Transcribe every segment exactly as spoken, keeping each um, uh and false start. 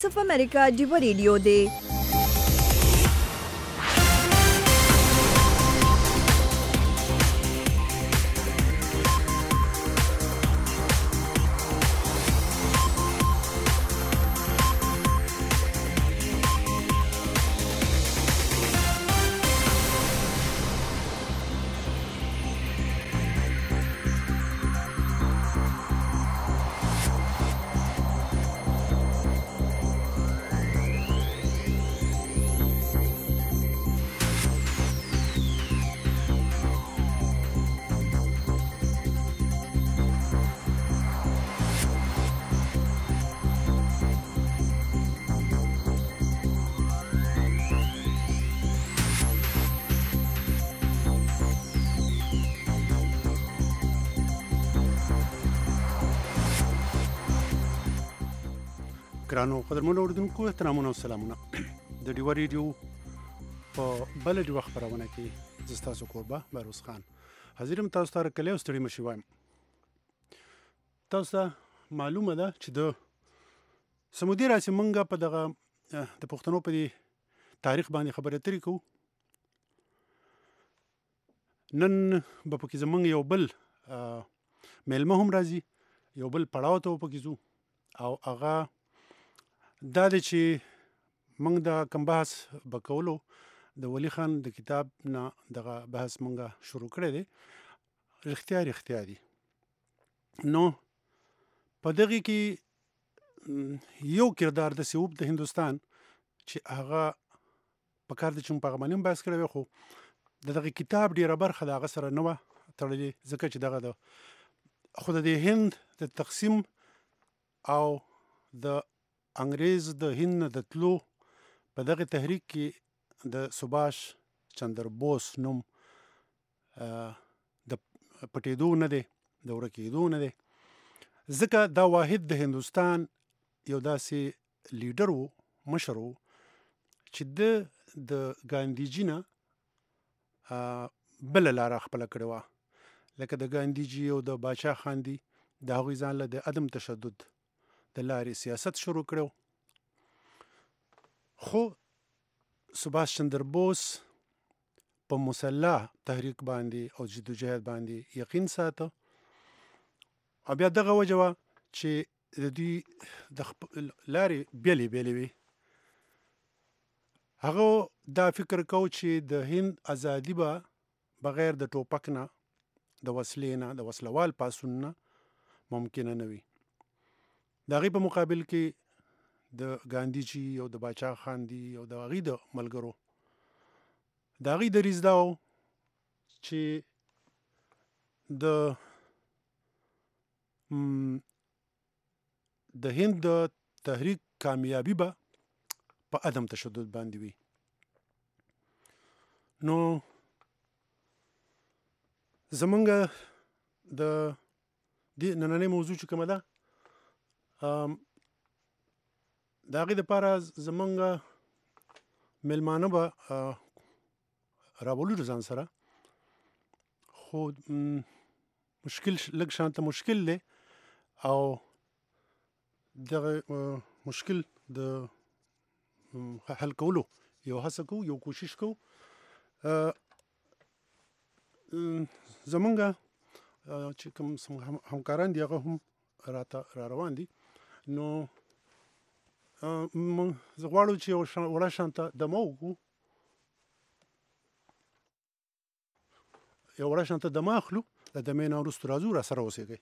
Of America Deewa radio दे ګرانو قدرمنو اوریدونکو احترامونه او سلامونه د ډیوا ریډیو په بل ډیوا خبرونه کې زه ستاسو کوربه بهروز خان حاضر یم تاسو ته کله ستړي مشي وایم. تاسو ته معلومه ده چې د سمودي راسي منګه په دغه د پښتنو په تاریخ باندې خبرې ترې کوو. نن به پکې زمونږ یو بل میلمه هم راځي، یو بل پړاو ته پکې ځو او هغه دا دی چې موږ د کوم بحث به کولو د ولی خان د کتاب نه دغه بحث موږ شروع کړی دی. رښتیا رښتیا دي. نو په دغه کې یو کردار د سیوب د هندوستان چې هغه په کار د چون په غمانیم بحث کړی، خو دغه کتاب ډیره برخه د هغه سره نه وه تړلې، ځکه چې دغه د خو د هند د تقسیم او د انګریز د هند د تلو په دغه تحریک کې د سباش چندر بوس نوم د پټېدو نه دی، د ورکېدو نه دی، ځکه دا واحد د هندوستان یو داسې لیډر و، مشر و، چې د د ګاندیجي نه بله لاره خپله کړې وه. لکه د ګاندیجي او د باچا خاندي د هغوی ځان له د عدم تشدد د لارې سیاست شروع کړو. خو سباش چندر بوس په مسلح تحریک باندې او جدوجہد باندې یقین ساته، او بیا دغه وجه وه چې د دوی د لارې بیلې بیلې وي. هغه دا فکر کو چې د هند ازادي به بغیر د ټوپک نه، د وسلې نه، د وسلوال پاسون نه ممکنه نه وي. د هغې په مقابل کې د ګاندیجي او د باچا خاندي او د هغې د ملګرو د هغې دریځ دا و چې د د هند د تحریک کامیابي به په عدم تشدد باندې وي. نو زمونږ د دې نننۍ موضوع چې کومه ده، د هغې دپاره زمونږ میلمانه به راولو د ځان سره، خو مشکل لږ شانته مشکل دی او دغه مشکل د حل کولو یو هڅه کوو، یو کوشش کوو. زمونږ چې کوم همکاران دي هغه هم راته را روان دي. نو زه غواړم چې یو وړه شانته دمه وکړو، یو وړه شانته دمه اخلو، د دمې نه وروسته راځو، را سره اوسېږئ.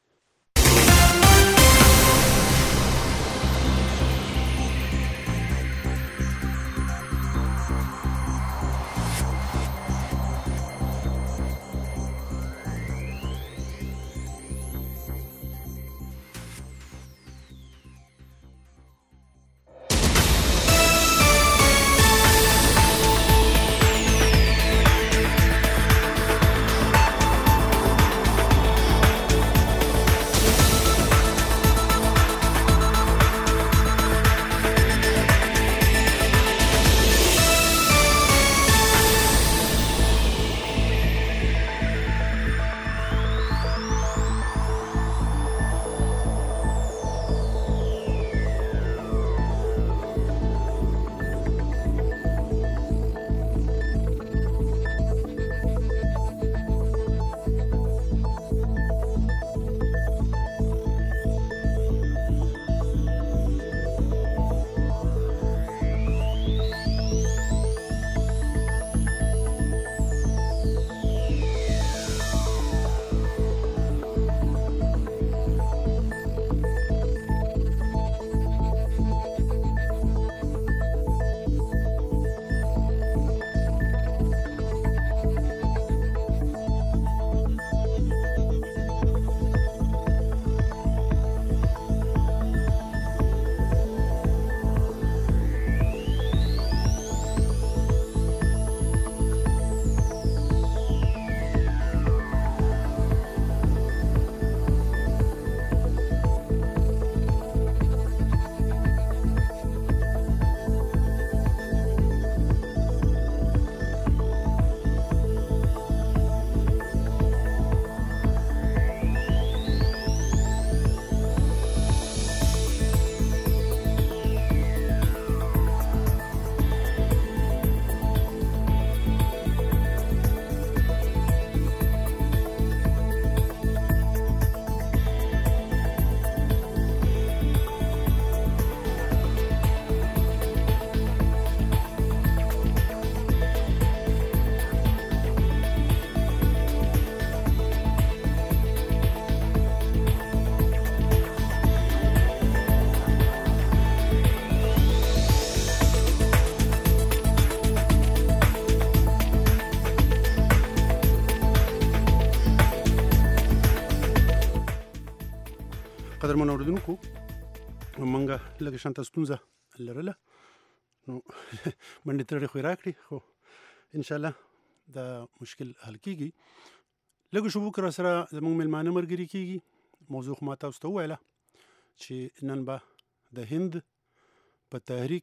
قدرمن اوریدونکو مونږه لږ شانته ستونزه لرله نو منډې ترې خو راکړي خو ان شاء الله دا مشکل حل کیږي. لږ شوبو کر سره زموږ ملمانه مرګري کیږي. موضوع خو ما تاسو ته وویله چې نن به د هند په تحریک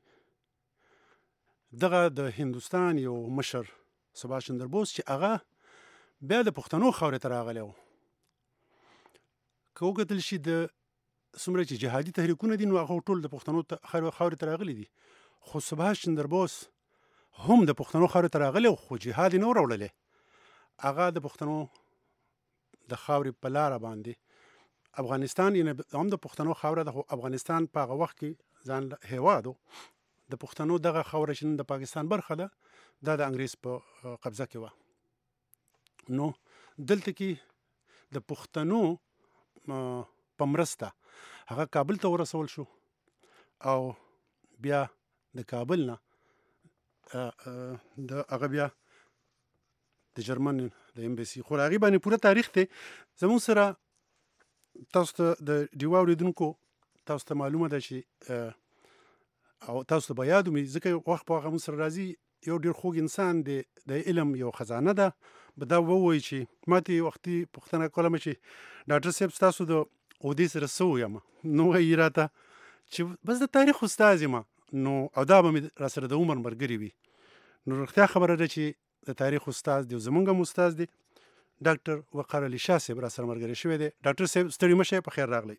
کې دغه د هندوستان یو مشر سباش چندر بوس چې هغه بیا د پښتنو خاورې ته راغلی و. که وکتل شي د څومره چې جهادي تحریکونه دي نو هغه ټول د پښتنو خاورې ته راغلي دي، خو سباش چندر بوس هم د پښتنو خاورې ته راغلی خو جهاد یې نه و راوړلی. هغه د پښتنو د خاورې په لاره باندې افغانستان یعنې هم د پښتنو خاوره ده، خو افغانستان په هغه وخت کې ځان هیواد و. د پښتنو دغه خاوره چې نن د پاکستان برخه ده دا د انګریز په قبضه کې وه. نو دلته کې د پښتنو په مرسته هغه کابل ته ورسول شو او بیا د کابل نه د هغه بیا د جرمن د ایمبیسي خو هغې باندې پوره تاریخ دی زموږ سره. تاسو ته د ډیوا اورېدونکو تاسو ته معلومه ده چې او تاسو ته به یاد وي ځکه وخت په وخت موږ سره راځي یو ډېر خوږ انسان دی، د علم یو خزانه ده. به دا ووایي چې ما ته یې وختي پوښتنه کوله چې ډاکټر صاحب ستاسو د عهدې سره څه ویم؟ نو وایي راته چې بس د تاریخ استاد یم، نو او دا به مې را سره د عمر ملګري وي. نو رښتیا خبره ده چې د تاریخ استاد دی، زمونږ هم استاد دی. ډاکټر وقار علي شاه صاحب را سره ملګری شوی دی. ډاکټر صاحب ستړي مه شئ، په خیر راغلی.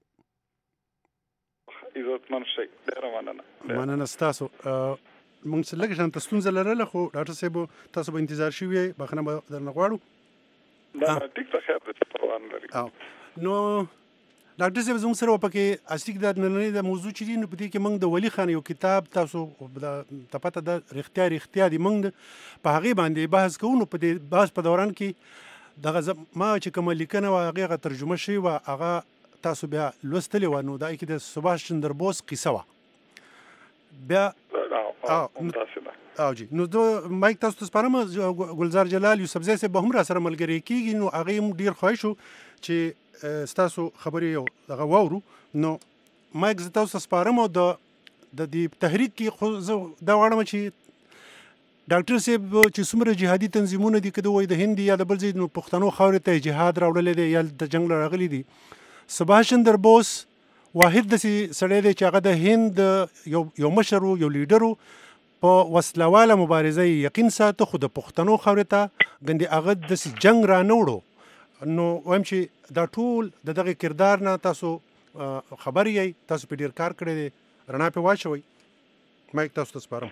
عزتمن شئ، ډېره مننه. مننه ستاسو. موږ څه لږ شانته ستونزه لرله خو ډاکټر صاحب تاسو به انتظار شوي یئ، بخښنه به درنه غواړو. دا ټیک ته خیر دی، پروا نه لري. نو ډاکټر صاحب زموږ سره وپکې اصلي د نننۍ د موضوع چې دي نو په دې کې موږ د ولي خان یو کتاب تاسو ته پته ده رښتیا رښتیا دي موږ په هغې باندې بحث کوو. نو په دې بحث په دوران کې دغه ما چې کومه لیکنه وه هغې هغه ترجمه شوې وه هغه تاسو بیا لوستلې وه. نو دا کې د سباش چندر بوس قصه وه بیا او جی. نو زه مایک تاسو ته سپارم. ګلزار جلال یوسفزی صاحب به هم را سره ملګری کېږي. نو هغې هم ډېر خواهش و چې ستاسو خبرې یو دغه واورو. نو مایک زه تاسو ته سپارم او د دې تحریک کې خو زه دا غواړم چې ډاکټر صاحب چې څومره جهادي تنظیمونه دي که د وایي د هند یا د بل ځای نو پښتنو خاورې ته جهاد راوړلی دی یا د جنګ راغلي دي. سباش چندر بوس واحد داسې سړی دی چې هغه د هند یو یو مشر و، یو لیډر و، په وسله واله مبارزه یې یقین ساته، خو د پښتنو خاورې ته ګندې هغه داسې جنګ را نه وړو. نو وایم چې دا ټول د دغه کردار نه تاسو خبر یئ، تاسو پې ډېر کار کړی دی، رڼا پې واچوئ. مایک تاسو ته سپارم.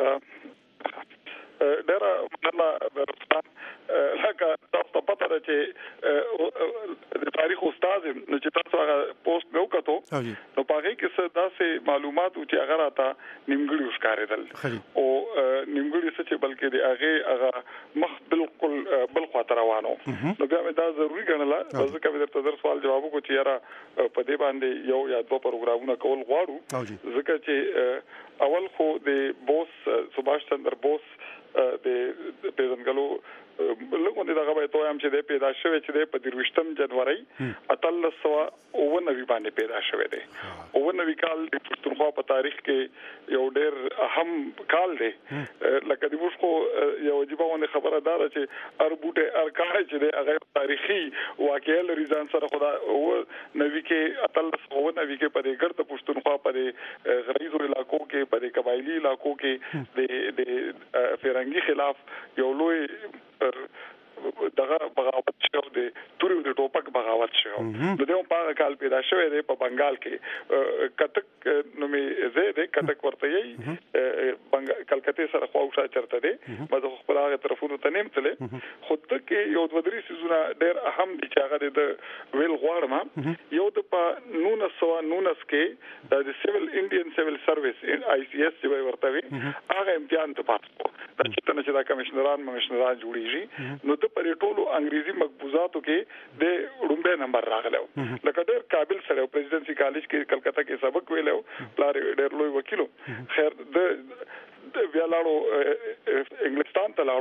ډېره مننه رستم. لکه تاسو ته پته ده چې د تاریخ استاد یم، نو چې تاسو هغه پوسټ مې وکتو نو په هغې کې څه داسې معلومات وو چې هغه راته نیمګړي وښکارېدل او نیمګړي څه چې بلکې د هغې هغه مخ بالکل بل خواته روان و. نو بیا مې دا ضروري ګڼله ځکه مې درته زر سوال جواب وکړو چې یاره په دې باندې یو یا دوه پروګرامونه کول غواړو ځکه چې اول خو د بوس سباش چندر بوس د پیژنګلو لږ دغه به تویم چې دی پیدا شوی چې دی په درویشتم جنوري اتلس سوه اووه نوي باندې پیدا شوی دی. اووه نوي کال د پښتونخوا په تاریخ کې یو ډېر اهم کال دی. لکه د موږ خو یو عجیبه غوندې خبره دا ده چې هر بوټی هر کاڼی چې دی هغه تاریخي واقعه لري ځان سره. خو دا اووه نوي کې اتلس اووه نوي کې په دې ګرد پښتونخوا په دې غریزو علاقو کې په دې قبایلي علاقو کې د فرنګي خلاف یو لوی دغه بغاوت شو دی، توري د ټوپک بغاوت شو. نو دغه په هغه کال پیدا شوی دی په بنگال کې. کتک نومې ځای دی، کتک ورته یې کلکتې سره خواوشا چرته دی. ما زه خپل هغه طرفونو ته نیم تللی، خو ته کې یو دوه درې څیزونه ډېر اهم دي چې هغه د ویل غواړم. یو د په نولس سوه نولس کې د سیول انډین سیول سروس آی سی ایس چې به ورته وي هغه امتحان ته پاس کړو. دا چې ته چې دا کمشنران مشنران جوړېږي نو ته په ټولو انګریزي مقبوضاتو کې د وړومبی نمبر راغلی و. لکه ډېر قابل سړی و، پریزیدنسي کالج کې کلکته کې سبق ویلی و، پلار یې ډېر لوی وکیل و. خیر د بیا لاړو انګلستان ته لاړو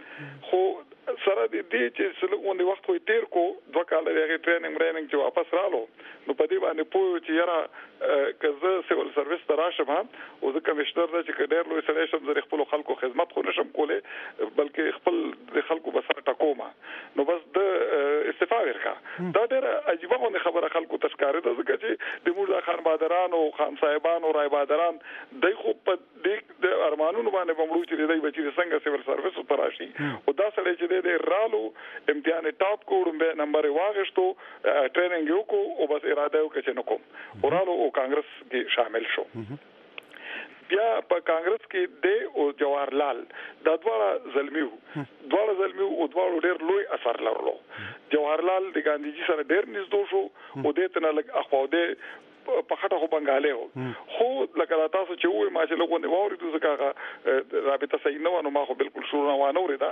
خو سره د دې چې څلګونې وخت خو تیر کو دوه کال لري ټریننګ ټریننګ چې واپس رالو نو په دې باندې پوه چې یاره کزه سیول سرویس ته راشم او زه کمشنر نه چې ډېر لوی سړی شم زه خپل خلکو خدمت خو نشم کوله بلکې خپل د خلکو بسره ټکوما نو بس د استعفا ورکا دا ډېر عجیبه خبره خلکو تشکاره ده ځکه چې د موږ خان بادران او خان صاحبان او رای بادران دای خو په دې د ارمانونو باندې بمړو چې دای بچی څنګه سیول سرویس ته راشي او دا سړی چې د رالو امتحان ټاپ کوړم به نمبر واغښتو ټریننګ یو کو او بس اراده وکړ چې نو کوم ورالو او کانګرس کې شامل شو بیا په کانګرس کې د او جواهرلال د دواړه زلمیو دواړه زلمیو او دواړو ډېر لوی اثر لرلو جواهرلال د ګاندیجي سره ډېر نږدې شو او د تنه لګ اخو د په خټه خو بنگاله خو لکه تاسو چې وای ما چې لوګونه ووري ځکه رابطه صحیح نه ونه ما خو بالکل شروع نه وانه وردا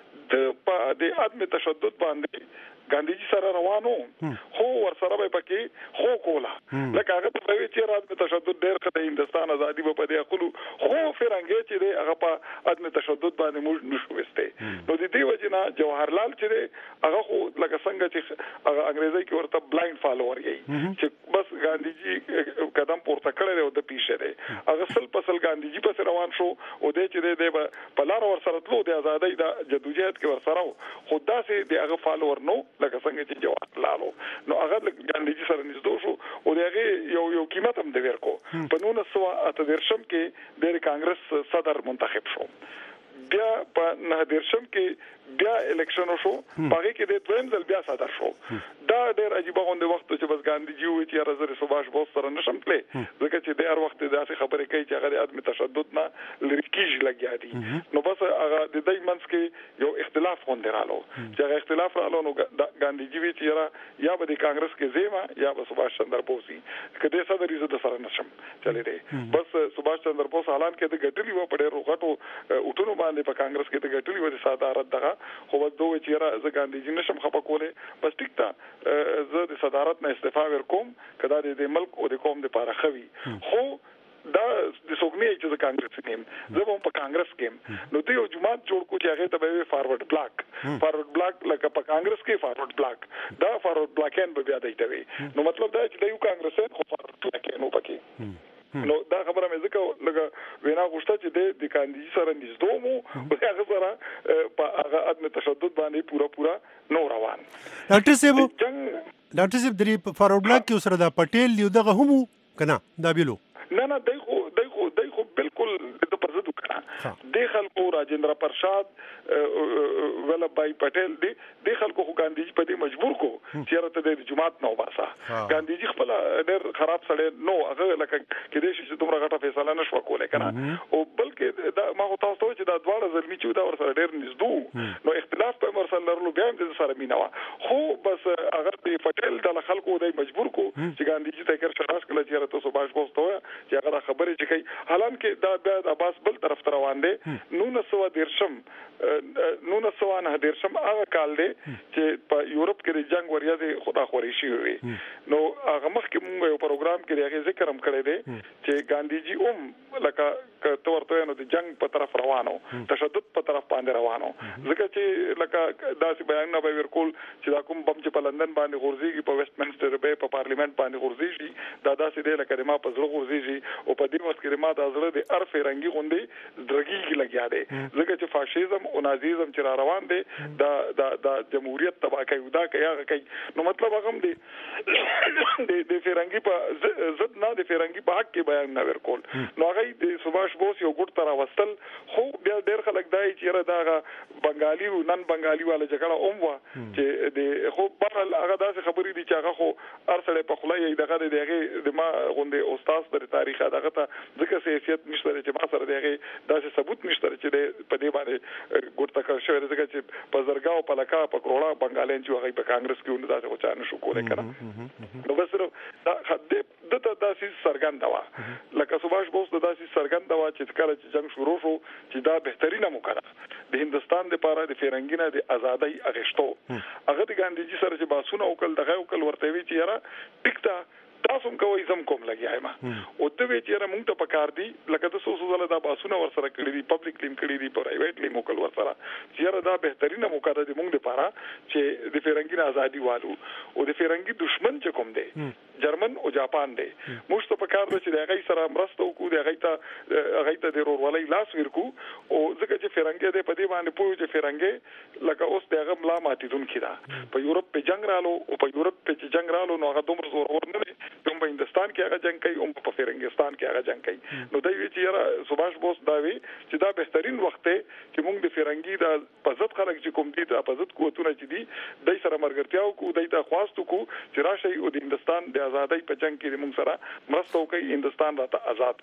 د په د عدم تشدد باندې ګاندیجي سره روانو خو ور سره به پکې خو کولا لکه هغه په وی چې عدم تشدد ډېر کته هندستان ازادي په دې خپل خو فرنګي چې دی هغه په عدم تشدد باندې موږ نشو وسته نو د دې وجنه جواهرلال چې دی هغه خو لکه څنګه چې هغه انګريزي کې ورته بلایند فالوور یې چې بس ګاندیجي قدم پورته کړی او د پیښه دی هغه سل پسل ګاندیجي په روان شو او د چې دی په لار ور سره تلو د ازادۍ د جدوجہد کې ور سره خو داسې دی هغه فالوور نو لکه څنګه چې جواهرلال نو هغه ګاندیجي سره نږدې شو او دغه یو یو قیمت هم دی ورکو په نولس سوه اته دیرشم کې د کانګرس صدر منتخب شو بیا په نه دیرشم کې بیا الیکشن شو باغې کې د دویم ځل بیا صدر شو دا ډېر عجیب غونډه وخت چې بس ګاندیجي وی چې راځي سباش بوس سره نشم تللی ځکه چې د هر وخت داسې خبرې کوي چې هغه د عدم تشدد نه لری کیږي لګیا دي نو بس هغه د دې منځ کې یو اختلاف غونډه رالو چې هغه اختلاف رالو نو ګاندیجي وی چې یا به د کانګرس کې زیما یا به سباش چندر بوسي کله صدر یې د سره نشم چلے دی بس سباش چندر بوس اعلان کې د ګټلي و په ډېر وخت اوټونو باندې په کانګرس کې د ګټلي و د صدارت دغه خو دوه چې را ز ګاندیجي نشم خپه کوله بس ټیک تا زه د صدارت نه استعفا ورکوم کدا د ملک او د قوم د لپاره خوي خو دا د سوګمي چې د کانګرس نیم زه هم په کانګرس کې نو د یو جماعت جوړ کو چې هغه ته به فارورډ بلاک فارورډ بلاک لکه په کانګرس کې فارورډ بلاک دا فارورډ بلاکین به بیا دی وي نو مطلب دا چې د یو کانګرس خو فارورډ بلاک نو پکې نو دا خبره مې ځکه لکه وینا غوښته چې د کاندیدي سره نږدې مو په هغه سره په هغه عدم تشدد باندې پورا پورا نو روان ډاکټر صاحب ډاکټر صاحب د فارورډ بلاک کې سره د پټیل یو دغه هم کنه دا بیلو نه نه دای خو دای خو دای خو بالکل د پرزدو کنه د خلکو راجندر پرشاد ولا بای پټیل دی د خلکو خو ګاندیجي په دې مجبور کو چې راته د جماعت نو باسا ګاندیجي خپل ډېر خراب سړی نو هغه لکه کې دې چې دومره غټه فیصله نشو کولای کنه او بلکې دا ما هو تاسو چې دا دواړه زلمی چې دا ور سره ډېر نږدې نو اختلاف په ور سره لرلو بیا هم د سره مینا خو بس هغه د پټیل د خلکو د مجبور کو چې ګاندیجي ته کړ شراش کله چې راته صباح بوستوه چې هغه خبرې چې کوي حالان کې دا بیا د عباس بل طرف ته روان دي نو سو دیرشم نو سو نه دیرشم هغه کال دی چې په یورپ کې د جنگ وریا دي خدا خوري شي وي نو هغه مخکې موږ یو پروګرام کې هغه ذکر هم کړی دی چې ګاندیجي اوم لکه کته ورته نو د جنگ په طرف روانو تشدد په طرف باندې روانو ځکه چې لکه داسې بیان نه به ورکول چې دا کوم بم چې په لندن باندې غورځيږي په ویسټ منسټر به په پارلیمنت باندې غورځيږي دا داسې دی لکه ما په زړه غورځيږي او په دې وخت کې ما د زړه د ارفه رنگي غوندي درګي لګیا دی ځکه چې فاشیزم او نازیزم چې را روان دي دا د د جمهوریت تبا کوي دا کوي کوي نو مطلب هغه دی د د فرنګي په ضد نه د فرنګي په حق کې بیان نه ورکول نو هغه د سباش بوس یو ګډ تر واستل خو بیا ډېر خلک دای چې را دا بنگالي او نن بنگالي والا جګړه اوم وا چې د خو بهر هغه داسې خبرې دي چې هغه خو ارسله په خلای دغه دغه د ما غونډه استاد در تاریخ دغه ته ځکه حیثیت نشته چې ما سره دغه داسې ثبوت نشته چې په دې باندې ګډ تکر شوی ځکه چې په زرګاو په لکا په کروڑا بنگالین چې هغه په کانګرس کې ونه داسې وچانه شو کولای کنه نو بس دا د داسې سرګند وا لکه سباش بوس د داسې سرګند وا چې کله چې جنگ شروع شو چې دا بهترینه موکړه د هندستان لپاره د فرنګینه د ازادۍ اغشتو هغه د ګاندیجي سره چې باسونه وکړ دغه وکړ ورته وی چې یاره ټیکتا تاسو کوي زم کوم لګیای ما او ته وی چې را مونږ ته پکار دي لکه تاسو سوزله دا باسونه ور سره کړی دي پبلک لیم کړی دي پرایویټ لیم وکړ ور سره چې را دا بهترینه موقع ده د مونږ لپاره چې د فرنګي ازادي والو او د فرنګي دشمن چې کوم دی جرمن او جاپان دی موږ ته پکار ده چې هغه سره مرسته وکړو د هغه ته هغه ته د ورولۍ لاس ورکو او ځکه چې فرنګي دی په دې باندې پوه چې فرنګي لکه اوس دغه ملا ماتیدون کړه په یورپ په جنگ رالو او په یورپ په جنگ رالو نو هغه دومره زور ورنه کوم په هندستان کې هغه جنگ کوي او په فرنګستان کې هغه جنگ کوي نو دوی وی چې یاره سباش بوس دا وی چې دا بهترین وخت دی چې موږ د فرنګي د پزت خلک چې کوم دي د پزت قوتونه چې دي دای سره مرګرتیا وکړو دای ته خواستو کو چې راشي او د هندستان د ازادۍ په جنگ کې موږ سره مرسته وکړي هندستان راته آزاد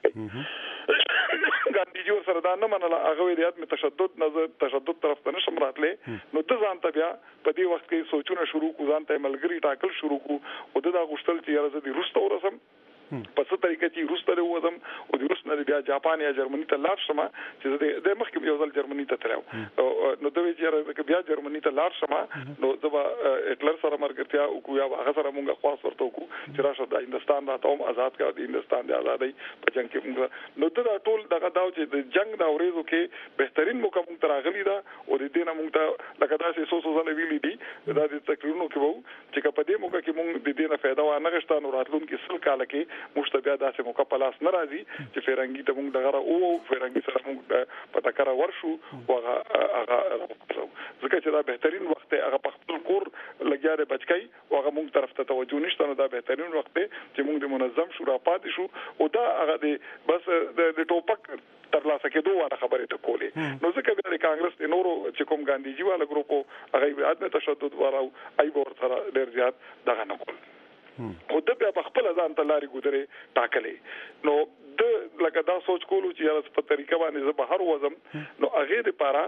کړي ګاندھی جی سره دا نه منله هغه د یاد می تشدد نظر تشدد طرف ته نشم راتله نو د ځان ته بیا په دې وخت کې سوچونه شروع کو ځان ته ملګری ټاکل شروع کو او دا غوښتل چې یاره د روس ته ورسم په څه طریقه چې روس ته وځم او د روس نه بیا جاپان یا جرمني ته لاړ شم چې د مخکې یو ځل جرمني ته تلو نو دوی چې بیا جرمني ته لاړ شم نو زما هټلر سره مرګتیا او کو یا هغه سره مونږه خاص ورته کو چې راشه د هندستان راته هم آزاد کړ د هندستان د آزادۍ په جنگ کې مونږ نو دا ټول دغه داو چې د جنگ دا ورېزو کې بهترین موقع مونږ ته راغلی دا او د دې نه مونږ ته لکه دا چې سوسو ځله ویلي دي دا د تقریرونو کې وو چې په دې موقع کې مونږ د دې نه فائدہ وانه غشتان او راتلون کې سل کال کې مشتبه داسې موقع په لاس نه راځي چې فرنګي ته موږ دغه او فرنګي سره موږ په تکره ورشو او هغه هغه ځکه چې دا بهترین وخت دی هغه په خپل کور لګیاره بچکای او هغه موږ طرف ته توجه نشته نو دا بهترین وخت دی چې موږ د منظم شورا پاتې شو او دا هغه دی بس د ټوپک تر لاسه کې دوه خبرې ته کولې نو ځکه بیا د کانګرس د نورو چې کوم ګاندھی جی والا ګروپ هغه عدم تشدد وراو ای ور سره ډیر زیات دغه نه کول او د بیا په خپل ځان ته لاري ګذرې ټاکلې نو د لکه دا سوچ کولو چې یاره په طریقه باندې زه بهر وزم نو هغه لپاره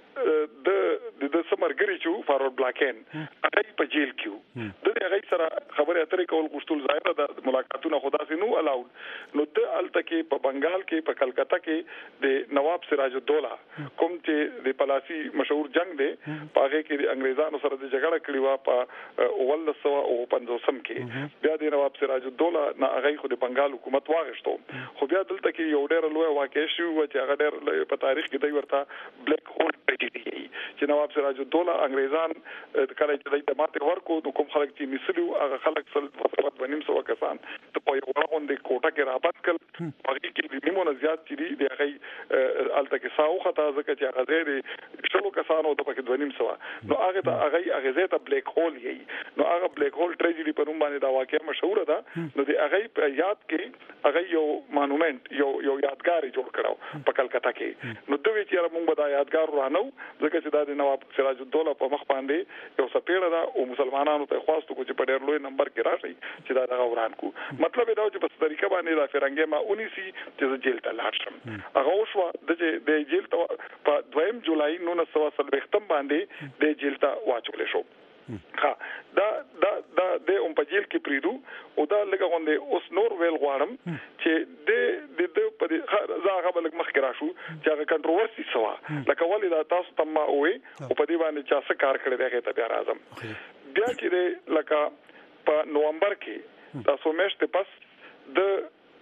د د سمرګری چې فارورډ بلاکین هغه په جیل کې د هغه سره خبرې اترې کول غوښتل ظاهره د ملاقاتونو خدا سي نو الاود نو د التکه په بنگال کې په کلکتا کې د نواب سراج الدوله کوم چې د پلاسي مشهور جنگ دی په هغه کې د انګريزانو سره د جګړه کړې و په اول سو او پنځوسم کې بیا د نواب سراج الدوله نه هغه خو د بنگال حکومت واغښتو خو بیا دلته کې یو ډېر لوی واقع شو چې هغه ډېر په تاریخ کې دی ورته بلیک هول چې نواب سراج الدوله انګريزان کله چې د ماته ورکو نو کوم خلک چې مسلو هغه خلک سل په بنیم سو کسان ته په یو غونډه کوټه کې رابط کړ هغه کې د نیمونه زیات چې دی هغه الته کې ساو خطا ځکه چې هغه زیری شلو کسانو د پکې بنیم سو نو هغه ته هغه هغه زیته بلیک هول یې نو هغه بلیک هول ټریجډي په نوم باندې دا واقعه مشهور ده نو د هغه په یاد کې هغه یو مانومنت یو یو یادګار جوړ کړو په کلکتا کې نو دوی چې موږ به دا یادګار ورانو ځکه چې دا د نواب سراج الدوله په مخ باندې یو سپیړه ده او مسلمانانو ته خواستو چې په ډېر لوی نمبر کې راشي چې دا دغه وران کو مطلب دا چې په طریقه باندې دا فرنګي ما اونیسی چې جیل ته لاړ شم هغه شو د جیل ته په دویم جولای نولس سوه څلوېښتم باندې د جیل ته واچول شو ها دا دا دا د ام په جیل کې پریدو او دا لګه غونډه اوس نور ویل غواړم چې د د په زاغه بلک مخ راشو چې هغه کنټروورسي سوا لکه ولې دا تاسو تم ما وې او په دې باندې چا څه کار کړی دی ته بیا راځم بیا چې لکه په نومبر کې تاسو مېشته پس د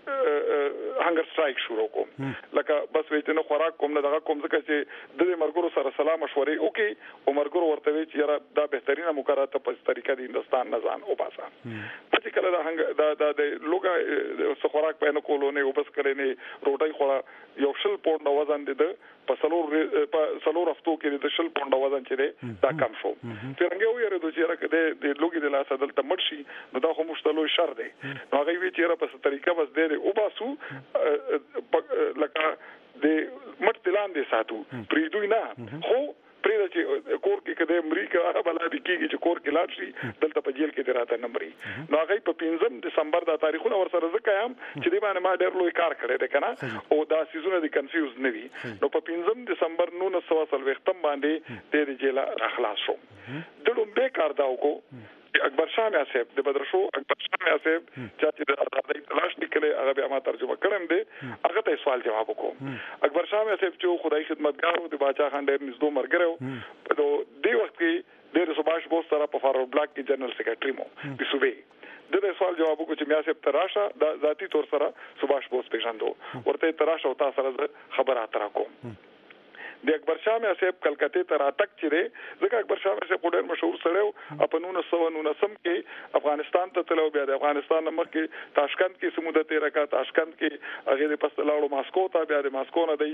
هنګر سټرایک شروع کوم لکه بس وایته نو خوراک کوم نه دغه کوم ځکه چې د مرګورو سره سلام مشورې وکي او مرګورو ورته وی چې یاره دا بهترینه مقرره په طریقه د هندستان نه ځان او باسا چې کله دا هنګ دا د لوګه خوراک په نه کولونه او بس کړي نه روټي خورا یو شل پونډ وزن دي په سلور په سلور هفتو کې د شل پونډ وزن چې دی دا کم شو څنګه ویره د چې راکده د لوګي د لاس دلته مرشي نو دا خو مشتلو شر دی نو هغه وی چې را په طریقه بس دی او باسو لکه د مټلان دي ساتو پریدوی نه خو پرې چې کور کې کده امریکا عرب لا دي کېږي چې کور کې لاړ شي دلته په جیل کې دراته نمبرې نو هغه په پنځم دسمبر دا تاریخونه ور سره ځکه هم چې دی باندې ما ډېر لوی کار کړی دی کنه او دا سيزونه دي کنفیوز نه وي نو په پنځم دسمبر نولس سوه څلوېښتم باندې د جیل اخلاص شو د لومبه کار دا وکړو اکبر شاه میا صاحب د بدرشو اکبر شاه میا صاحب چې د آزادۍ تلاش نکړي هغه بیا ما ترجمه کړم دی هغه ته سوال جواب وکړو اکبر شاه میا صاحب چې خدای خدمتګار او د باچا خان ډېر نږدې مرګره په دې وخت کې د سباش بوس سره په فارورډ بلاک کې جنرال سیکریټري مو د صوبې د دې سوال جواب وکړو چې میا صاحب تراشه د ذاتی تور سره سباش بوس پیژاندو ورته تراشه او تاسو سره خبره اترا کوم د اکبر شاه میا صاحب کلکته ته راتک چیرې ځکه اکبر شاه میا صاحب ډېر مشهور سړی په نولس سوه نولسم کې افغانستان ته تلو بیا د افغانستان مخکې تاشکند کې سموده تیر کا تاشکند کې هغه د پستلاړو ماسکو ته بیا د ماسکو نه دی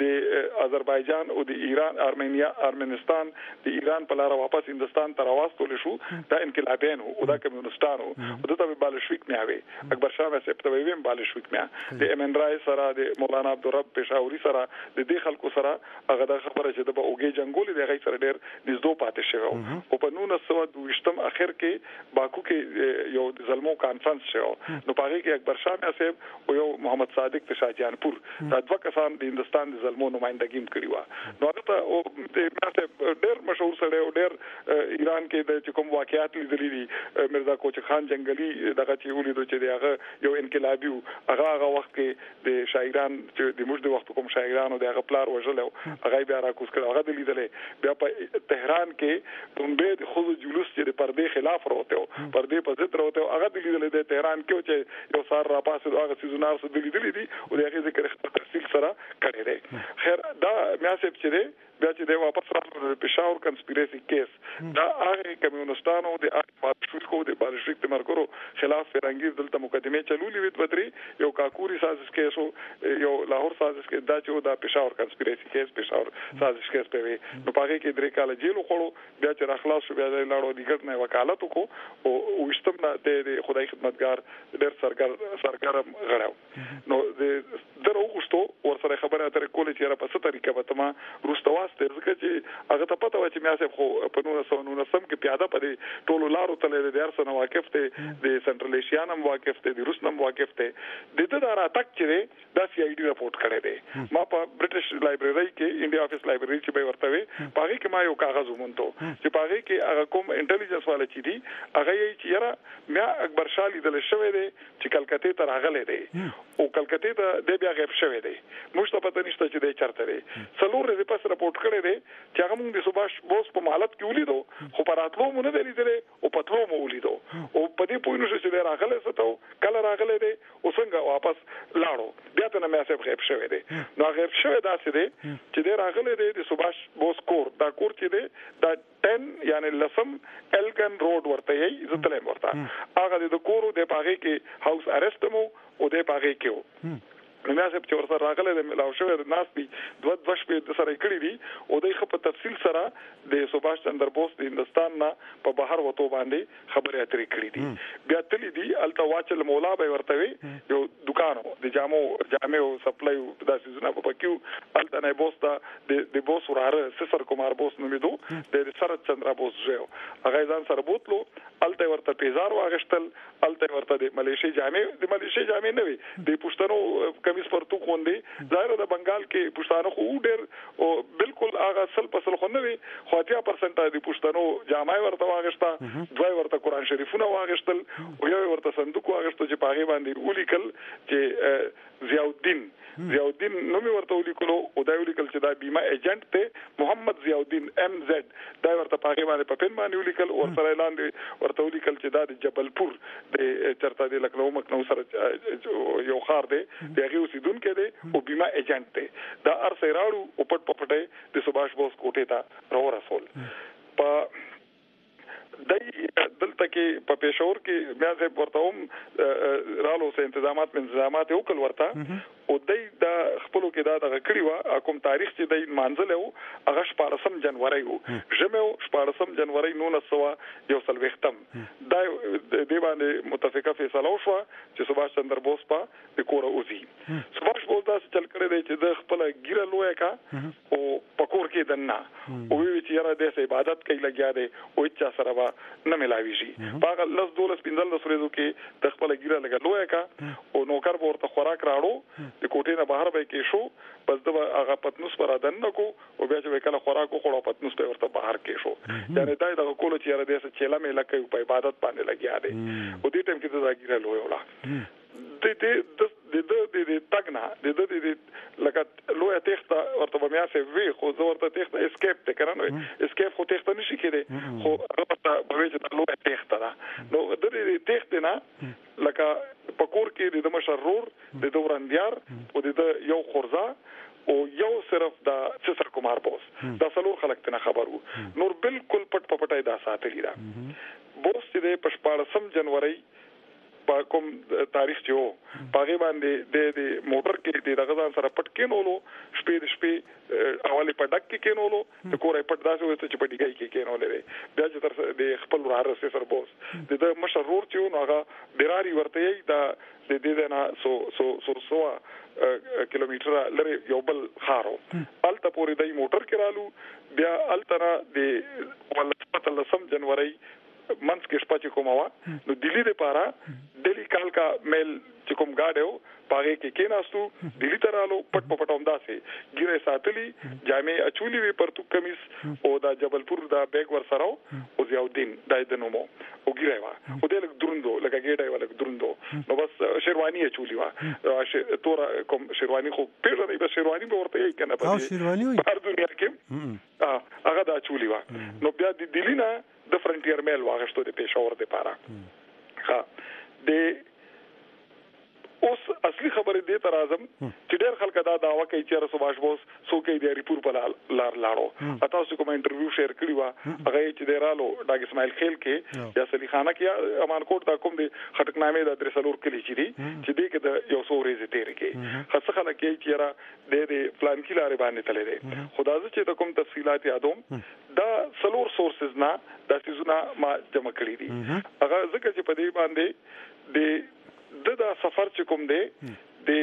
د آذربایجان او د ایران ارمنیا ارمنستان د ایران په لار واپس هندستان ته راوستل شو دا انقلابین او دا کمیونستانو او دته بالشویک میاوي اکبر شاه میا صاحب ته ویم بالشویک میا د امن رای سره د مولانا عبدالرب پېښوري سره د دې خلکو سره دا خبره چې د اوګي جنگولې د غي سره ډېر نږدې پاتې شوی او په نولس سوه دویشتم اخر کې باکو کې یو زلمو کانفرنس شو نو پاره کې اکبر شاه میا صاحب او یو محمد صادق تشاجانپور دا دوه کسان د هندستان د زلمو نمائندګي کړی و نو هغه ته او د میا صاحب ډېر مشهور سره او ډېر ایران کې د کوم واقعیات لیدلې دي مرزا کوچ خان جنگلی دغه چې ولیدو چې دغه یو انقلابي هغه هغه وخت کې د شاعران چې د موږ د وخت کوم شاعرانو دغه پلار وژلو هغه بیا راکوس کړه هغه د لیدلې بیا په تهران کې پنبه د خود جلوس چې د پردې خلاف راوته او پردې په ضد راوته هغه د لیدلې د تهران کې چې یو سار را پاسه هغه سيزونار څه د لیدلې دي او دغه ذکر تفصیل سره کړی دی خیر دا میا صاحب چې دی بیا چې دی واپس راغلو د پېښور کنسپیرسي کیس دا هغه کمیونستانو د بالشویکو د بالشویک د مرګرو خلاف فرنګي دلته مقدمه چلولې وې بدري یو کاکوري سازش کیسو یو لاهور سازش کې دا چې دا پېښور کنسپیرسي کیس پېښور سازش کیس په وی نو پاره کې درې کال جیل خوړو بیا چې راخلاص شو بیا د لاړو دیګر نه وکالت وکړو او وشتم د خدای خدمتګار ډېر سرګر سرګرم غړاو نو د درو غوښتو ورسره خبره اترې کولې چې را په څه طریقه به تما روستواس ځکه چې هغه ته پته و چې میا صاحب خو په نولس سوه نولسم کې پیاده پدې ټولو لارو تلې د ارسنه واقف ته د سنټرل ایشیانم واقف ته د روسنم واقف ته د دې دا راتک چې دا سی آی ډي رپورټ کړی دی ما په برټش لایبرری کې انډیا افیس لایبرری چې به ورته وي پاره کې ما یو کاغذ ومنته چې پاره کې هغه کوم انټيليجنس والا چې دي هغه یې چې یاره میا اکبر شاه لیدل شوی دی چې کلکته ته راغلی دی او کلکته ته د بیا غیب شوی دی موږ ته پته نشته چې د چرته دی څلور ورځې پس رپورټ کړی دی چې هغه موږ د سباش بوس په مالت کې ولیدو خو پراتلو مونږ نه لیدلې او پتلو مو ولیدو او په دې پوینو چې راغلی ستو کله راغلی دی او څنګه واپس لاړو بیا ته مې صاحب غیب شوی دی نو غیب شوی داسې دی چې د راغلی دی د سباش بوس کور دا کور چې دی دا ټن یعنی لسم الګن روډ ورته یې زتلې ورته هغه د کورو د پاغي کې هاوس ارست مو او د پاغي کې نو میا صاحب چې ورسره راغلی د لاو شوی ناس دي دوه دوه شپې د سره کړی دي او د خپ تفصیل سره د سباش چندر بوس د هندستان نه په بهر وته باندې خبرې اترې کړې دي بیا تللی دي الته واچل مولا به ورته وي یو دکانو د جامو جامو سپلای د سيزونه په پکیو الته نه بوس دا د بوس وراره سفر کومار بوس نومیدو د سرت چندر بوس جو هغه ځان سره بوتلو الته ورته پیزار واغشتل الته ورته د ملیشي جامې د ملیشي جامې نه وي د پښتنو کمیس پرتو خوندې ظاهر د بنگال کې پښتانه خو ډېر او بالکل هغه سل پسل خو نه وي خو اتیا پرسنټ د پښتنو جامې ورته واغشتا دوی ورته قران شریفونه واغشتل او یو ورته صندوق واغشتو چې پاغي باندې ولیکل چې ضیاء الدین ضیاء الدین نومي ورته ولیکلو او دا ولیکل چې دا بیمه ایجنټ ته محمد ضیاء الدین ایم زد دا ورته پاغي باندې په پین باندې ولیکل او سره اعلان دی ورته ولیکل چې دا د جبلپور د چرته د لکنو مکنو سره یو خار دی دغه اوسیدونکو دی او بیمه ایجنټ دی دا ارسه راړو او پټ پټه د سباش بوس کوټه ته راو رسول په دای دلته کې په پېښور کې بیا ځې ورته هم رالو سه تنظیمات منظمات یو کل ورته او دای د خپلو کې دا د کړي وا کوم تاریخ چې دای مانځل او هغه شپږم جنوري وو جمعو شپږم جنوري نولس سوه یو سل وختم دا د باندې متفقه فیصله وشو چې سباش چندر بوس په د کور اوزي سباش بوس دا چل کړی دی چې د خپل ګیره لوی کا او پکور کې دنا او وی چې را د عبادت کوي لګیا دی او اچا سره نه ملاوي شي هغه لس دولس پنځل لس ورځو کې د خپل ګیره لګا لوی کا او نوکر ورته خوراک راړو د کوټې نه بهر به کې شو بس د هغه پتنوس پر ادن نکو او بیا چې کله خوراک خورو پتنوس په ورته بهر کې شو یعنی دا د کولو چې را دې څه چيله مې لکه په عبادت باندې لګیا دی او دې ټیم کې د ګیره لوی ولا د دې د د د تاګنا د د د لکه لوی تخته ورته بیا سه وی خو زه ورته تخته اسکیپ ته کړم اسکیپ خو تخته نشي کېده خو هغه په وجه د لوی تخته دا نو د دې تخته وجنا لکه پکور کې د مشرور د دورندیار او د یو خورزا او یو صرف د سسر کومار بوس دا څلور خلک ته خبرو نور بالکل پټ پټای دا ساتلی دا بوس چې په شپاړسم جنوري په کوم تاریخ چې وو پاغه باندې د د موټر کې د غزان سره پټ کینولو شپې د شپې اواله په ډک کې کینولو د کورې پټ داسې وته چې په ډیګای کې کینولې بیا چې تر د خپل وراره سر بوس د مشرور چې نو هغه ډیراري ورته دا د دې نه سو سو سو سو کیلومتر لري یو بل خارو الته پورې د موټر کې رالو بیا الته د ولسمه جنوري منځ کې شپه چې کومه وا نو دلی لپاره دلی کال کا میل چې کوم گاډیو پاګه کې کېناستو دلی ترالو پټ پټ هم داسې ګیره ساتلی جامع اچولی وی پرتو کمیس او دا جبلپور دا بیگ ور سره او زیاودین دای د نومو او ګیره وا او د لک دروندو لکه ګیډای ولک دروندو نو بس شیروانی اچولی وا تور کوم شیروانی خو پیژنې نه بس شیروانی به ورته یې کنه په شیروانی وي هر دنیا کې اه هغه دا اچولی وا نو بیا د دلینا د فرنټیر میل واغشتو د پېښور د پاره ها د اوس اصلي خبره دې تر اعظم چې ډېر خلک دا داوا کوي چې سباش بوس سو کې د ریپور په لار لاړو تاسو کوم انټرویو شیر کړی و هغه چې درالو ډاګ اسماعیل خیل کې یا سلی خانه کې امان کوټ دا کوم د خټکنامې د درسلور کلی چې دي چې دې کې د یو سو ریزه تیر کې خاصه خلک چې را د دې پلان کې لارې باندې تللی دي خدا دې چې د کوم تفصيلات یادوم دا سلور سورسز نه د سيزونه ما جمع کړی دي هغه ځکه چې په دې باندې د د دا سفر چې کوم دی د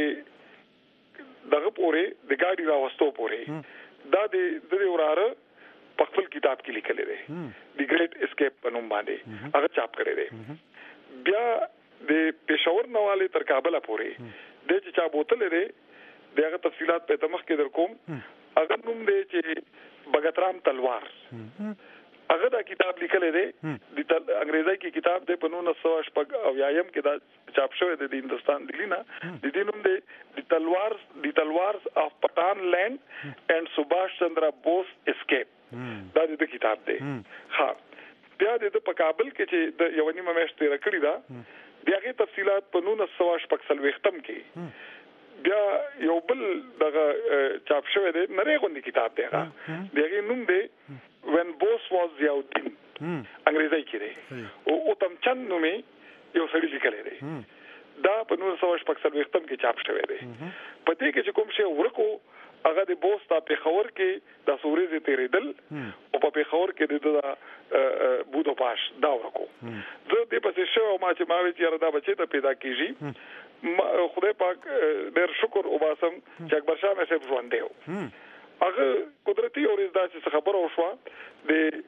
دغه پورې د ګاډي راوستو پورې دا د د وراره په خپل کتاب کې لیکل دی دی ګریټ اسکیپ په نوم باندې هغه چاپ کړی دی بیا د پېښور نواله تر کابل پورې د چې چا بوتل دی دغه تفصيلات په تمخ کې در کوم هغه نوم دی چې بغترام تلوار هغه دا کتاب لیکل دی د انګریزي کې کتاب دی په نولس سوه شپږ او یایم کې دا چاپ شوی دی د هندستان دلی نه د دې نوم دی د تلوار د تلوارز اف پټان لینډ اینڈ سباش چندرا بوس اسکیپ دا د کتاب دی ها بیا د په کابل کې چې د یو نیمه میاشت تیر کړی دا بیاغه تفصيلات په نولس سوه شپږ سلويختم کې بیا یو بل دغه چاپ شوی دی نری غوندي کتاب دی هغه دغه نوم دی when boss was Ziauddin انګریزي کې دی او او تم چند نومې یو سړي لیکل دی دا په نولس سوه شپږ سلويختم کې چاپ شوی دی په دې کې چې کوم شی ورکو هغه د بوس ته په خبر کې د سوريزه تیرېدل او په خبر کې د بودو پاش دا ورکو زه دې پسې شو ما چې ما وی چې دا بچی ته پیدا کیږي خدای پاک ډېر شکر او باسم چې اکبر شاه مې سب ژوند دیو هغه قدرتي اورېدا چې خبره وشوه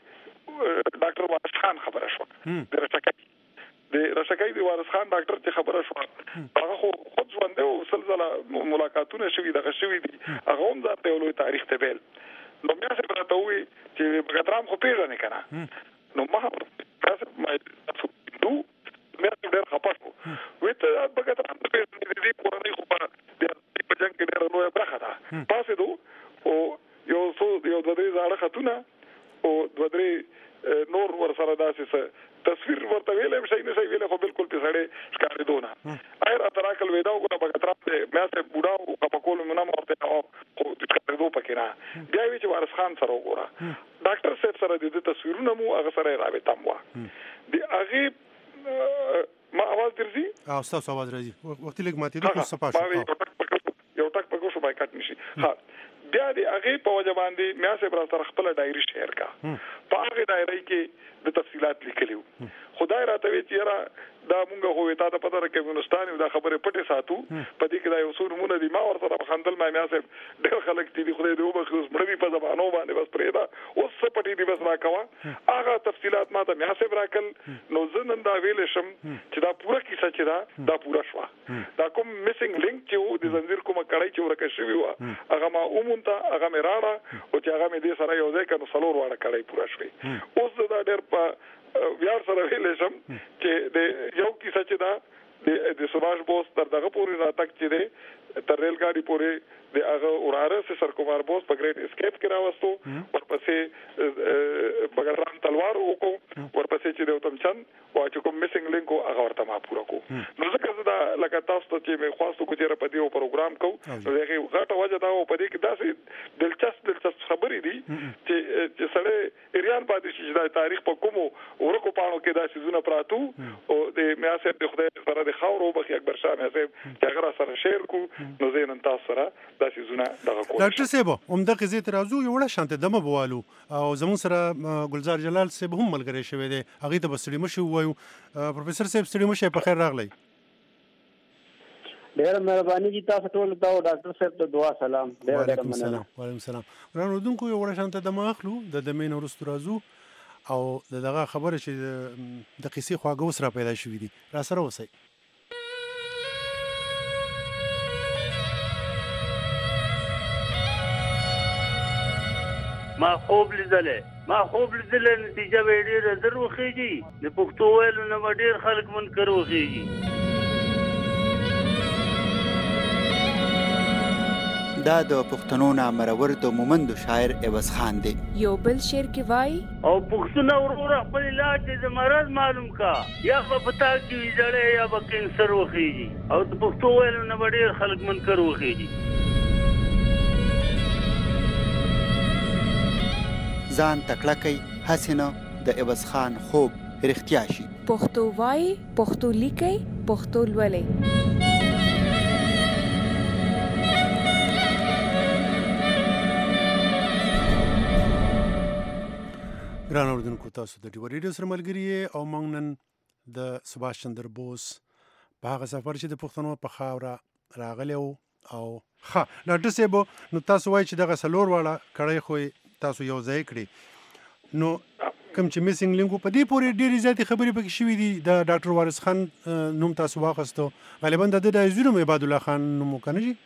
د ډاکټر وارث خان خبره شوه د رشکای د رشکای د وارث خان ډاکټر چې خبره شوه هغه خو خود ژوند دی او سلسله ملاقاتونه شوي دغه شوي دي هغه هم ځته یو لوی تاریخ ته بیل نو بیا څه راته وی چې بغدرام خو پیژنې کنه نو ما تاسو ما دو مې ډېر خپه شو وته بغدرام ته پیژنې دي کورنۍ خو په په جنگ کې ډېر لوی برخه ده پاسې دو او یو څو یو د دې زاړه خاتونه او د دې نور ور سره داسې تصویر ورته ویلې شي نه شي ویلې خو بالکل په سړې ښکارې دونه ایر اتراکل وېدا وګړه بغتراب ته مې ته بوډا او کپکول مې نه مرته او خو د کړو پکې نه بیا وی چې وارث خان سره وګوره ډاکټر صاحب سره د دې تصویرونه مو هغه سره رابطه مو دی هغه ما आवाज درځي او تاسو आवाज راځي وخت لګ ماتې د څه پاشه یو ټک پکو شو بای کټ نشي ها بیا دی هغه په وجه باندې میا سه بر سره خپل ډایری شیر کا په هغه ډایری کې د تفصيلات لیکلیو خدای راته وی چې را دا مونږ خو وتا ته پته راکې ونستاني دا خبره پټه ساتو په دې کې دا یو څو نمونه دي ما ورته په خندل ما میا سه ډېر خلک دي خدای دې وبخښ مړی په زبانو باندې بس پرېدا اوس څه پټې دي بس راکوا هغه تفصيلات ما ته میا سه راکل نو زنن دا ویل شم چې دا پوره کیسه چې دا دا پوره شو دا کوم میسنګ لینک چې د زنجیر کومه کړای چې ورکه شوی و هغه ما اومونته هغه مې راړه او چې هغه مې دې سره یو ځای کنه سلور واړه کړای پوره شوی اوس دا ډېر په ویار سره ویل شم چې د یو کیسه چې دا د سباش بوس تر دغه پورې راتک چې دی تر ریل ګاډي پورې د هغه اوراره سي سر کومار بوس په ګریټ اسکیپ کې راوستو ورپسې بغرام تلوار وکړو ورپسې چې د وتم چند او چې کوم میسنګ لینک هغه ورته ما پوره کو نو ځکه دا لکه تاسو ته چې مې خواستو کو چې په دې پروګرام کو نو هغه غټه وجه دا په دې کې داسې دلچسپ دلچسپ خبرې دي چې چې سره ایران پاتې شي د تاریخ په کومو ورکو پانو کې داسې زونه پراتو او د میاسه د خدای سره د خاورو بخي اکبر شاه میاسه چې هغه سره شیر کو نو زین تاسو سره داسې زونه دغه کو ډاکټر صاحب هم د قضیه ترازو یو وړه شانته دمه بوالو او زمون سره ګلزار جلال صاحب هم ملګری شوی دی هغه ته بسړي مشو وایو پروفیسور صاحب ستړي مشه په خیر راغلی ډېر مهرباني دي تاسو ټول ته ډاکټر صاحب ته دعا سلام ډېر ډېر مننه وعلیکم السلام ورانو دونکو یو وړه شانته دمه اخلو د دمین ورستو رازو او دغه خبره چې د قصې خواږه وسره پیدا شوې دي را سره وسی ما خوب لیدلې ما خوب لیدلې نتیجه به ډېر در وخیږي د پښتو ویلو نه ډېر خلک منکر وخیږي دا د پښتنو نامرور د مومند شاعر عوض خان دی یو بل شعر کې وای او پښتون ورور خپل علاج د مرض معلوم کا یا په پتا کې جړې یا په کینسر وخیږي او د پښتو ویلو نه ډېر خلک منکر وخیږي ځان تکړه کوي حسینه د عوض خان خوب رښتیا شي پښتو وای پښتو لیکي پښتو لولي ګران اوریدونکو تاسو د ډیو ریډیو سره ملګری او موږ نن د سباش چندر بوس په هغه سفر چې د پښتنو په خاوره راغلی او ښه ډاکټر صاحب نو تاسو وایي چې دغه څلور واړه کړۍ خو تاسو یو ځای کړي نو کوم چې میسنګ لینک په دې پورې ډېرې زیاتې خبرې پکې شوې دي د ډاکټر وارث خان نوم تاسو واخیستو غالبا د ده د زوی نوم عباد الله خان نوم وکنه جي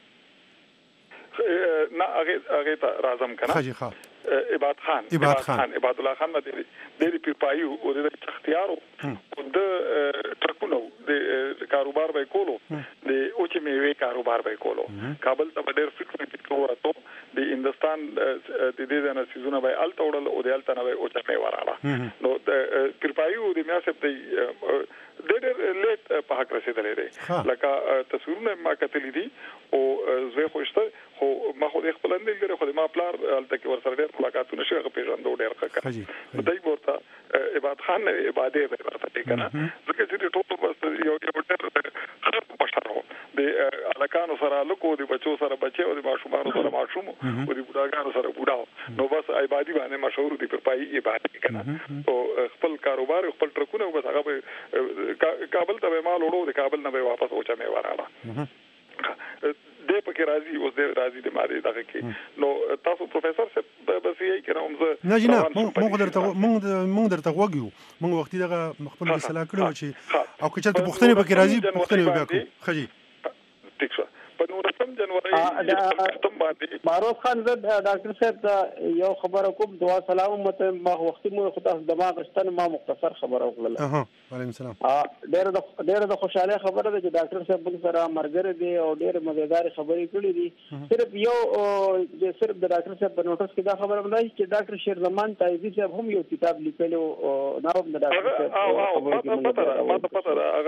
نه هغه هغه ته راځم کنه خجي خان عباد خان عباد خان عباد الله خان باندې د دې پیپایو او د اختیارو او د ټرکونو د کاروبار به کولو د او چې میوه کاروبار به کولو کابل ته ډېر فکر وکړو د هندستان د دې نه سيزونه به ال توړل او د ال تنه او چې میوه رااله نو د پیپایو د میاسب د ډېر لیټ په حق رسیدلې ده لکه تصویرونه ما کتلې دي او زه خوشته خو ما خو د خپل اندل لري خو ما پلار الته کې ورسره ډېر ملاقاتونه شوه پیژندو ډېر ښه کړ دای ورته عباد خان عبادت به ورته کنه ځکه چې ټول بس یو یو ډېر خراب بشرو د الکانو سره لکو د بچو سره بچي او د ماشومان سره ماشوم او د بډاګانو سره بډاو نو بس عبادت باندې مشهور دي په پای عبادت کنه او خپل کاروبار خپل ټرکونه بس هغه کابل ته مال وړو د کابل نه به واپس اوچا مې وراله د پکې راځي اوس د راځي د ماري دغه کې نو تاسو پروفیسور صاحب بس یې کنه موږ نه جنا موږ درته موږ موږ درته وګیو موږ وختي دغه خپل اصلاح کړو چې او که چېرته پښتنې پکې راځي پښتنې وبیا کو خجي ټیک شو په نولسم جنوري معروف خان زه ډاکټر صاحب یو خبره کوم دعا سلام مته ما وختي مو خدای دماغ شتن ما مختصر خبره وکړه اها وعلیکم السلام ډېر د ډېر د خوشاله خبره ده چې ډاکټر صاحب موږ سره مرګره دي او ډېر مزیدار خبرې کړې دي صرف یو چې صرف د ډاکټر صاحب په نوټس کې دا خبره ملای چې ډاکټر شیر زمان تایزي صاحب هم یو کتاب لیکلو نو د ډاکټر صاحب او او ما ته پته ده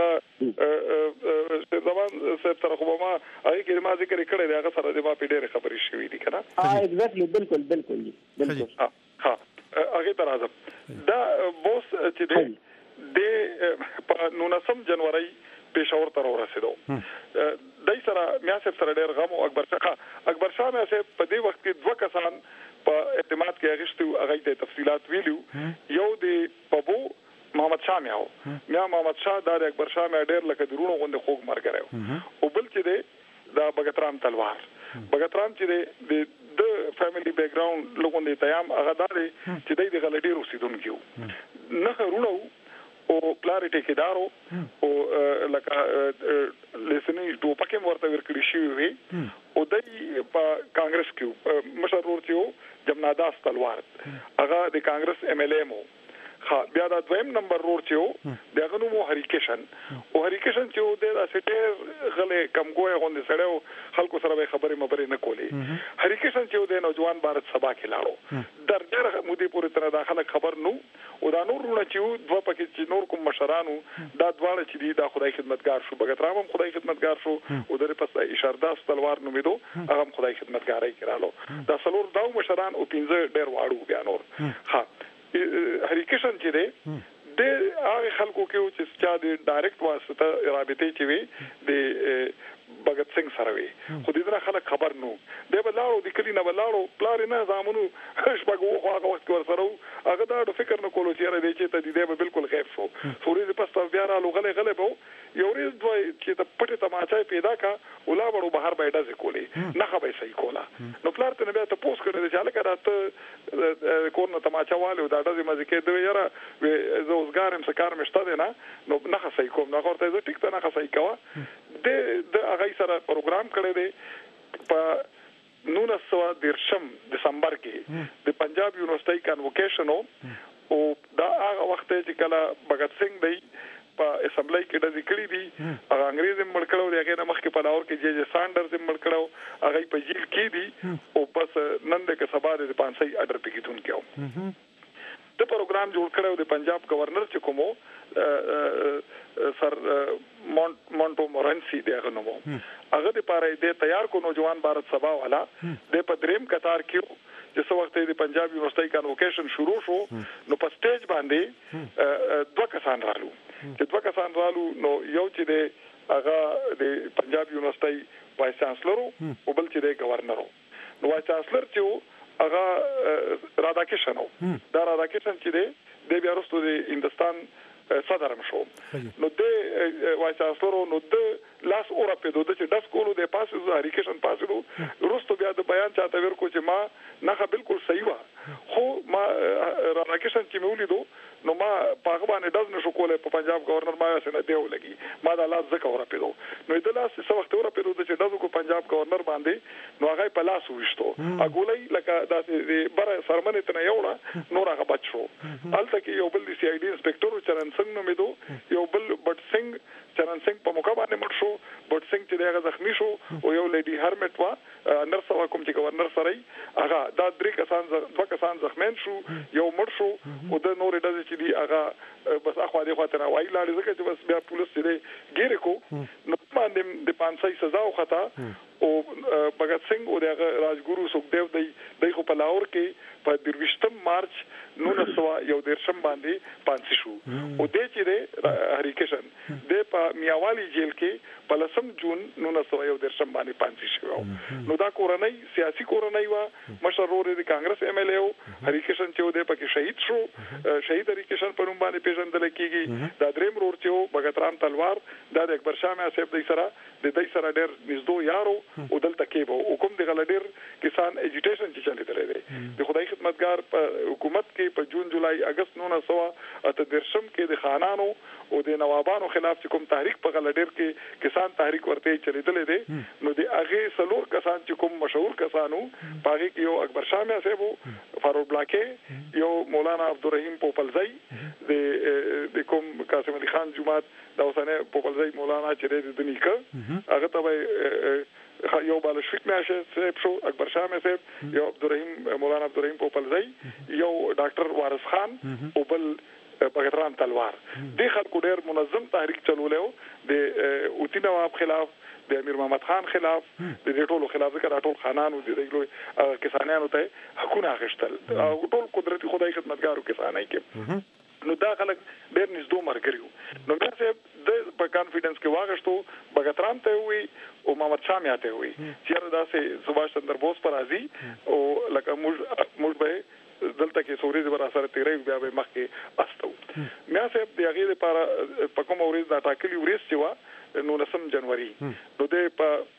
هغه زمان صاحب سره خو ما کې ما ذکر کړی دی هغه سره د ما په ډېر خبرې شوې دي کنه ها ایگزیکټلی بالکل بالکل بالکل ها ها هغه تر راځم دا بوس چې دی د په نولسم جنوري پېښور ته ورسېدو دای سره میاسب سره ډېر غم او اکبر شاه اکبر شاه میاسب په دې وخت کې دوه کسان په اعتماد کې اغشتو هغه ته تفصيلات ویلو یو د پبو محمد شاه میاو میا محمد شاه د اکبر شاه مې ډېر لکه درونو غوند خوګ مر کړو او بل چې دی دا بغترام تلوار بغترام چې د د فیملی بیک گراوند لوګون دی تیام هغه داري چې د غلډي روسیدونکو نه خرونو او پلارټی کېدارو او لکه لسنی ټوپکه ورته ورکړی شي وي او د په کانګرس کې مشر ورته جمناداس تلوار هغه د کانګرس ایم ایل ایم ها بیا دا دویم نمبر رور چې دغه نو مو هریکیشن او هریکیشن چې د اسټر غلې کمګوي غوندې سړیو خلکو سره به خبرې مبرې نه کولې هریکیشن چې د نوجوان بھارت سبا کې لاړو در ډېر مودې پورې تر داخله خبر نو او دا نور رونه چې دوه پکې چې نور کوم مشرانو دا دواړه چې دی دا خدای خدمتګار شو بګترام هم خدای خدمتګار شو او درې پس اشارداس تلوار نومیدو هغه هم خدای خدمتګارای کړهلو دا څلور داو مشران او پنځه ډېر واړو بیا نور ها هریکیشن چې دی د هغه خلکو کې چې چا د ډایرکټ واسطه رابطې چې وي د بغت سنگ سره وي خو دې نه خلک خبر نو دی بلاړو د کلی نه بلاړو پلار نه زامنو شپږو خو هغه وخت ور سره هغه دا د فکر نه کولو چې را دی چې ته دې به بالکل غیب شو فوري د پستا بیا را لغله غله بو یو ورځ دوی چې د پټه تماچا پیدا کا ولا وړو بهر بایډه ځکولې نه خبرې صحیح کولا نو پلار ته بیا ته پوس کړی چې هلکه راته کورنه تماچا والو دا د مزه کې دوی یاره زوزګارم سکار مشته دی نه نو نه صحیح کوم نه ورته زه ټیک ته نه صحیح کوه د د هغه سره پروګرام کړی دی په نولس سوه دیرشم دسمبر کې د پنجاب یونیورسيټي کانوکیشن او دا هغه وخت چې کله بغت سنگ دی په اسمبلی کې د ذکر دي هغه انګريز هم مړ کړو دغه نه مخکې په لاهور کې جی جی سانډرز هم مړ کړو هغه په جیل کې دي او بس نن د سبا د پانسي اډر پکېتون کېو د پروګرام جوړ کړو د پنجاب گورنر چې کومو سر مونټو مورنسی دغه نومو هغه د پاره د تیار کو نوجوان بھارت سبا والا د پدریم قطار کې چې څو وخت د پنجاب یونیورسيټي کانوکیشن شروع شو نو په سټیج باندې دوه کسان رالو چې دوه کسان رالو نو یو چې د هغه د پنجاب یونیورسيټي وایس چانسلر او بل چې د گورنر نو وایس چانسلر چې هغه راداکشن دا راداکشن چې دی د بیا وروسته د هندستان صدرم شو نو د وایس چانسلر نو د لاس اورا په دوه چې داس کولو د پاسو هریکیشن پاسو وروسته بیا د بیان چاته ورکو چې ما نه بالکل صحیح و خو ما راداکشن چې مولیدو نو ما پاغه باندې داس نشو کولای په پنجاب گورنر ما سره دیو لګي ما د لاس زکه اورا په دوه نو د لاس څو وخت اورا په دوه چې داس کو پنجاب گورنر باندې نو هغه په لاس وښتو اګولای لکه د بره سرمنه ته نه یوړه نور هغه بچو الته کې یو بل سی آی ډي انسپکټر چرن سنگ نو میدو یو بل بټ سنگ چرن سنگ په موقع باندې مړ شو بټ سنگ چې دغه زخمی شو او یو لیډي هرمټ وا نرس وا کوم چې گورنر سره هغه دا درې کسان دوه کسان زخمین شو یو مړ شو او د نور د چې دی هغه بس اخو دې خاطر وای لاړ ځکه چې بس بیا پولیس دې ګیره کو نو باندې د پانسي سزا او خطا او بغت سنگ او دغه راجګورو سوکدیو دی د خو په لاهور کې په درويشتم مارچ نولس سوه یو دیرشم باندې پانسي شو او د چې د هریکیشن د په میاوالی جیل کې په لسم جون نولس سوه یو دیرشم باندې پانسي شو نو دا کورنۍ سیاسي کورنۍ وا مشرور د کانګرس ایم ال ای هریکیشن چې د پکې شهید شو شهید هریکیشن په نوم باندې پیژندل کیږي دا دریم رور چې بغترام تلوار د اکبر شاه مې صاحب د سره د دې سره ډېر نږدې یارو او دلته کې وو حکومت د غلډیر کسان اجیټیشن چې چلې درې د خدای خدمتګار په حکومت کې په جون جولای اگست نولس سوه اته دیرشم کې د خانانو او د نوابانو خلاف کوم تحریک په غلډیر کې کسان تحریک ورته چلیدلې دي نو د هغه سلور کسان چې کوم مشهور کسانو پاره کې یو اکبر شاه مې صاحب فاروق بلاکه یو مولانا عبدالرحیم پوپلزئی د د کوم قاسم علي خان جماعت دا اوسنه پوپلزئی مولانا چې د نیکه هغه ته یو بالشویک میاشه صاحب شو اکبر شاه مې صاحب یو عبدالرحیم مولانا عبدالرحیم پوپلزئی یو ډاکټر وارث خان او بل بغترام تلوار د خلکو ډېر منظم تحریک چلولیو د اوتی نواب خلاف د امیر محمد خان خلاف د دې ټولو خلاف ذکر ټول خانانو د دې کسانانو ته حقونه اخیستل او ټول قدرتي خدای خدمتګارو کسانای کې نو دا خلک ډېر نږدې مرګریو نو بیا چې د په کانفیډنس کې واغښتو بغترام ته وي او محمد شاه مې ته وي چې دا سه سباش چندر بوس پر راځي او لکه موږ موږ به دلته کې سوري زبر اثر تیرې بیا به مخ کې استو مې صاحب د هغه لپاره په کوم ورځ دا ټاکلي ورځ چې وا نو نسم جنوري نو د په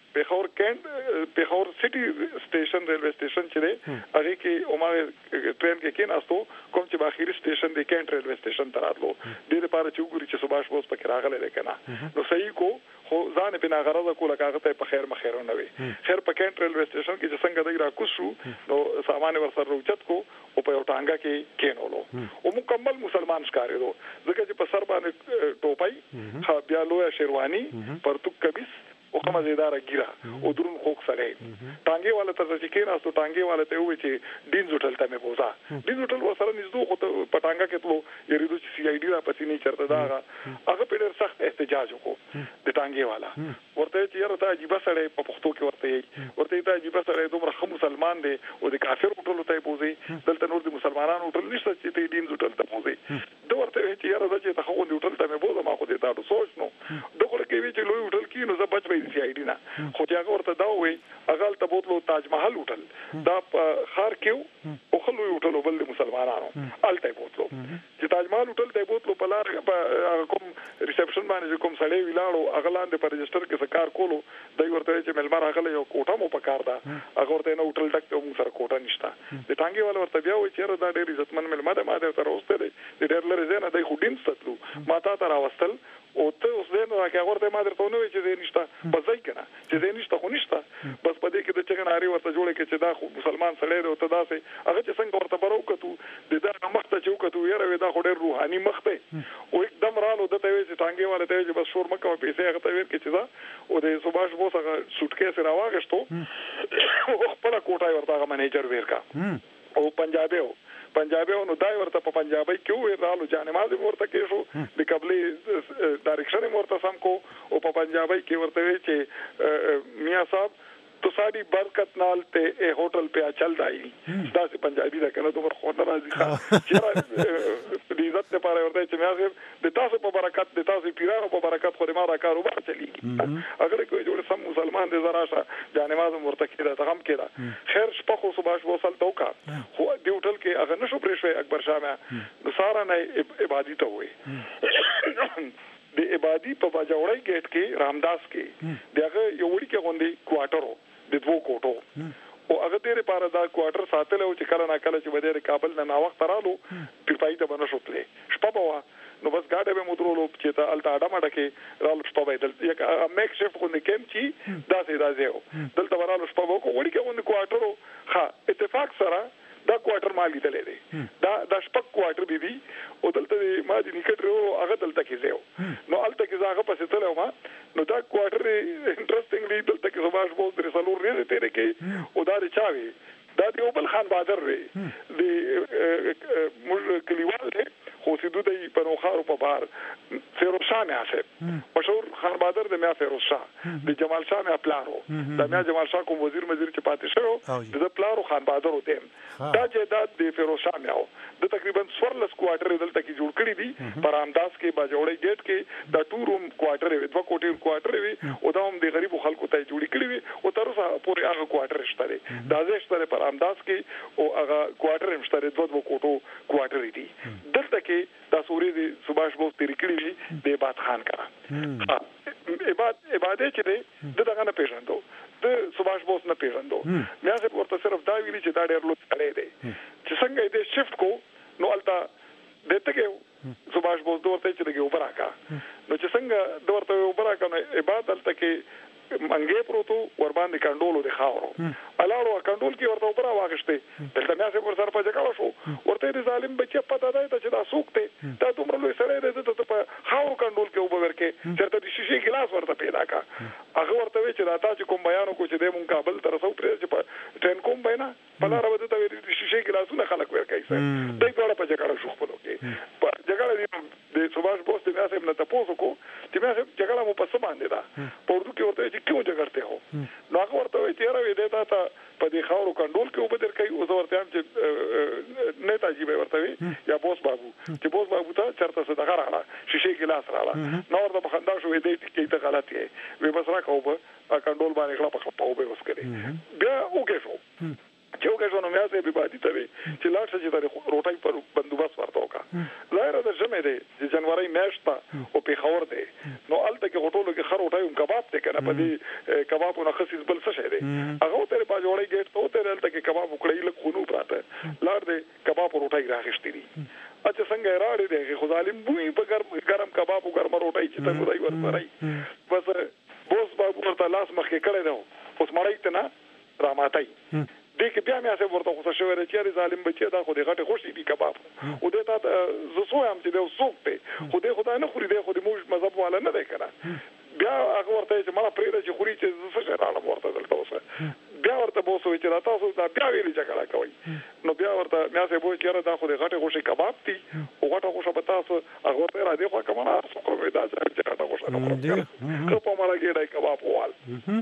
پیښور کینټ پیښور سټي سټیشن ریلوی سټیشن چې دی هغه کې عمره ټرین کې کېناستو کوم چې باخیری سټیشن دی کینټ ریلوی سټیشن ته راتلو دې لپاره چې وګوري چې سباش بوس پکې راغلی دی کنه نو صحیح کو خو ځان په ناغرضه کوله کاغه ته په خیر مخیر نه وي خیر په کینټ ریلوی سټیشن کې چې څنګه دی را کوشو نو سامان ورسره روچت کو او په یو ټانګه کې کېنولو او مکمل مسلمان ښکارېدو ځکه چې په سر باندې ټوپۍ بیا لویه شیروانی پرتوک کمیس او کومه زیداره ګیره او درون خوک سره ټانګي والا ته چې کېناستو ټانګي والا ته وې چې دین زوټل ته مې بوزا دین زوټل وسره نږدې خو ته پټانګه کې تلو یریدو چې سی آی ډي را پسې نه چرته دا هغه په ډېر سخت احتجاج وکړو د ټانګي والا ورته چې یاره ته عجیب سره په پښتو کې ورته ورته ته عجیب سره دومره خو مسلمان دی او د کافر ټولو ته بوزي دلته نور د مسلمانانو ټول نشته چې ته دین زوټل ته بوزي دا ورته چې یاره چې ته خو دې ټول ته مې بوزا ما خو دې دا سوچ نو دغه کې وی چې لوی ټول کې نو زه بچ سی آی ډي نه خو چې هغه ورته دا وې هغه ته بوتلو تاج محل هوټل دا خار کېو او خلوی هوټل بل مسلمانانو الته بوتلو چې تاج محل هوټل ته بوتلو په لار کوم ریسپشن باندې کوم سړی ویلاړو هغه لاندې په رجستر کې څه کار کولو دوی ورته چې ملمر هغه یو کوټه مو پکار دا هغه ورته نو هوټل ټک ته موږ سره کوټه نشته د ټانګي والا ورته بیا وې چې دا ډېر عزتمن ملمر ده ما دې تر اوسه دې ډېر لري زنه دای خو دین ستلو ما تا تر واستل او ته اوس دې نو راکې ورته ما درته نو چې دې نشته بس ځای کنه چې دې نشته خو نشته بس په دې کې د چغناري ورته جوړه کې چې دا خو مسلمان سړی دی او ته داسې هغه چې څنګه ورته برو کتو د دا مخته چې وکتو یاره دا خو ډېر روحاني مخ دی او एकदम رالو دته وی چې ټانګي والا ته چې بس شور مکه پیسې هغه ته ویر کې چې دا او د سباش بوس هغه سوټکیس راواغشتو خپل کوټای ورته هغه منیجر ویر کا او پنجابي و پنجابیو نو دای ورته په پنجابي کې وې رالو جانماز ورته کې شو د قبلي ډایرکشن ورته سم کو او په پنجابي کې ورته وی چې میاں صاحب تو ساری برکت نال ته ای هوټل په چل دای دا سي پنجابي دا کنه دومره خو نه راځي چې د عزت لپاره ورته چې میاں صاحب د تاسو په برکت د تاسو پیرانو په برکت خو ما را کاروبار چلیږي اگر کوئی جوړ سم مسلمان دې زرا شه جانماز ورته کې دا غم کې دا خیر شپه خو صبح وصل توکا خو دی هوټل کې هغه نشو پرېښوي اکبر شاه مې نو سارا نه عبادت ته وې د عبادت په باجوړی گیټ کې رامداس کې دغه یو وړي کې غوندي کوارټرو د دوه کوټو او هغه دې لپاره دا کوارټر ساتل او چې کله نا کله چې بده کابل نه نا وخت رالو پیپای ته بنه شوتلې شپه بوا نو بس گاډه به مودرولو چې ته الته اډه مډه کې رالو شپه بدل یک میک شیفټ غوندي کېم چی دا سي دا زیو دلته ورالو شپه وکړو وړي کې غوندي کوارټرو ها اتفاق سره دا کوارټر مالي تلې دی دا د شپک کوارټر بي بي او دلته ما دي نکټ ورو هغه دلته کې زیو نو الته کې زاغه پسې تلو ما نو دا کوارټر انټرېسټینګلی دلته کې سباش بوز درې سلور ریزه تیرې کې او دا چاوي دا دی بل خان بادر دی د مول کلیوال دی خو سیدو دی په نوخارو په بار فیروز شاه میاسه مشهور خان بادر د میا فیروز شاه د جمال شاه میا پلارو د میا جمال شاه کوم وزیر مزیر چې پاتې شو د پلارو خان بادر وته دا جیداد د فیروز شاه میاو د تقریبا سورلس کوارټر دلته کې جوړ کړی دي پرامداس کې باجوړی گیټ کې د ټوروم کوارټر وي دوه کوټې کوارټر وي او دا هم د غریبو خلکو ته جوړی کړی وي او تر اوسه پورې هغه کوارټر شته دي دا زشتره پرامداس کې او هغه کوارټر هم شته دوه دوه کوټو کوارټر دي دلته کې دا سوري د سباش بوس تیر کړی وي د عبادت خان کا عبادت عبادت چې دغه نه پیژندو د سباش بوس نه پیژندو میا څه ورته صرف دا ویلي چې دا ډېر لوت کړي دي چې څنګه دې شفت کو نو التا دته کې سباش بوس دوته چې دغه وبراکا نو چې څنګه دوته وبراکا نو عبادت کې منګې پروتو ور باندې کندولو د خاورو الاړو کندول کې ورته وبرا واغشته دلته میا څه ور سره په جګړه شو ورته د ظالم بچي پتا دی چې دا سوکته دا دومره لوی سره دی ته په خاورو کندول کې وبورکه چرته د شیشې ګلاس ورته پیدا کا هغه ورته چې دا تاسو کوم بیانو کو چې د مون کابل تر څو پرې چې په ټرین کوم بینا په لار ورته د شیشې ګلاسونه خلک ورکای سي دای په په جګړه شو خپل کې په جګړه د سباش بوس د میاسه نه تاسو کو چې میاسه جګړه مو په سم باندې دا په اردو کې ورته کیوں جګړته هو نو هغه ورته وی چې راوي دیتا ته په دې خاورو کندول کې وبدر کوي او ورته هم چې نتاجی به ورته وی یا بوس بابو چې بوس بابو ته چرته څه دغه راغله شیشې ګلاس راغله نو ورته په خندا شو دې کې ته غلط یې وی بس راکاو په کندول باندې خلا په خپل به وس کړي بیا وګه شو چې وګورئ نو میا سه به بادي ته چې لاړ شي چې روټي پر بندوبست ورته وکا ظاهر ده جمع ده چې جنوري میاشت او په خور ده نو الته کې غټولو کې خر روټي کباب ته کنه په دې کباب نه خصيص بل څه شه ده هغه ته په جوړي ګټ ته ته الته کې کباب وکړی لکه خونو پراته لاړ ده کباب روټي راغشتي دي اته څنګه راړي ده خو ظالم بوې په ګرم ګرم کباب او ګرم روټي چې ته ودای ورسره بس بوس بابو ورته لاس مخکې کړی نو اوس مړی ته نه راماتای دې کې بیا مې اسه ورته خو څه شوی چې ظالم بچي دا خو دې غټه خوشي دي کباب او دې تا زه سو هم چې دې سوق ته خو دې خدای نه خوري دې خو دې موږ مذهب والا نه دی کنه بیا هغه ورته چې ما پرې چې خوري چې زه څه راړم ورته دلته اوسه بیا ورته بوسو چې دا تاسو دا بیا ویلي جګړه کوي نو بیا ورته مې اسه بو چې دا خو دې غټه خوشي کباب دي او غټه خوشي په تاسو هغه ورته را دې خو کومه تاسو کومه دا چې غټه خوشي نه په مالا کې دا کباب وال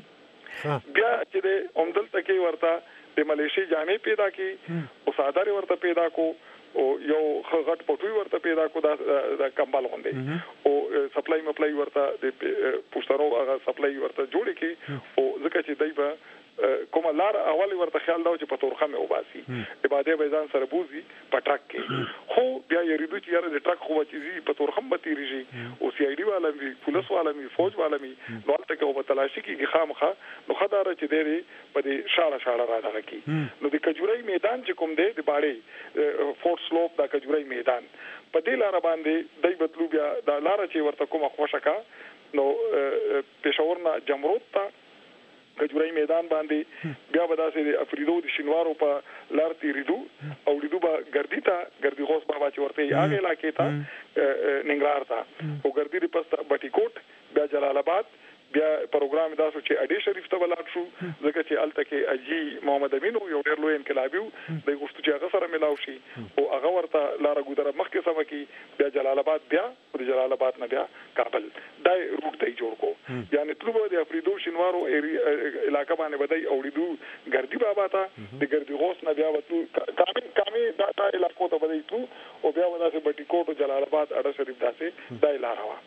بیا چې دې اومدل تکي ورته د ملیشي جامې پیدا کی او سادر ورته پیدا کو او یو غټ پټوي ورته پیدا کو دا کمبل غوندي او سپلای مپلای ورته د پښتنو هغه سپلای ورته جوړی کی او ځکه چې دای په کومه لار اول ورته خیال دا چې په تورخه مې وباسي عبادت به ځان سره بوزي په ټرک کې خو بیا یریدو چې یاره د ټرک خو چې په تورخه به تیریږي او سی آی ډي والا وی پولیس والا وی فوج والا وی نو تل کې په تلاشي کې خامخه نو خدای چې دی په دې شاړه شاړه را دغه کې نو د کجوري میدان چې کوم دی د باړې فورت سلوپ دا کجوري میدان په دې لار باندې دای بدلو بیا دا لار چې ورته کومه خوشکا نو پېښور نه جمرود ته کجوري میدان باندې بیا به داسې د افریدو د شینوارو په لار تیریدو او لیدو به ګردی ته ګردی غوس بابا چې ورته هغه علاقې ته ننګرهار ته او ګردی د پسته بټي کوټ بیا جلال آباد بیا پروګرام داسو چې اډي شریف ته ولاړ شو ځکه چې الته کې اجي محمد امین یو ډېر لوی انقلابي د غوښتو چې هغه سره ملاو شي او هغه ورته لار ګودره مخکې سم کې بیا جلال آباد بیا او جلال آباد نه بیا کابل دای روټ دی جوړ کو یعنی طلبه د افریدو شینوارو علاقې باندې بدای اوریدو ګردی بابا ته د ګردی غوس نه بیا وته کامل کامل دا تا علاقې ته بدای تو او بیا وداسه بټي کوټ جلال آباد اډه شریف داسې دای لار وا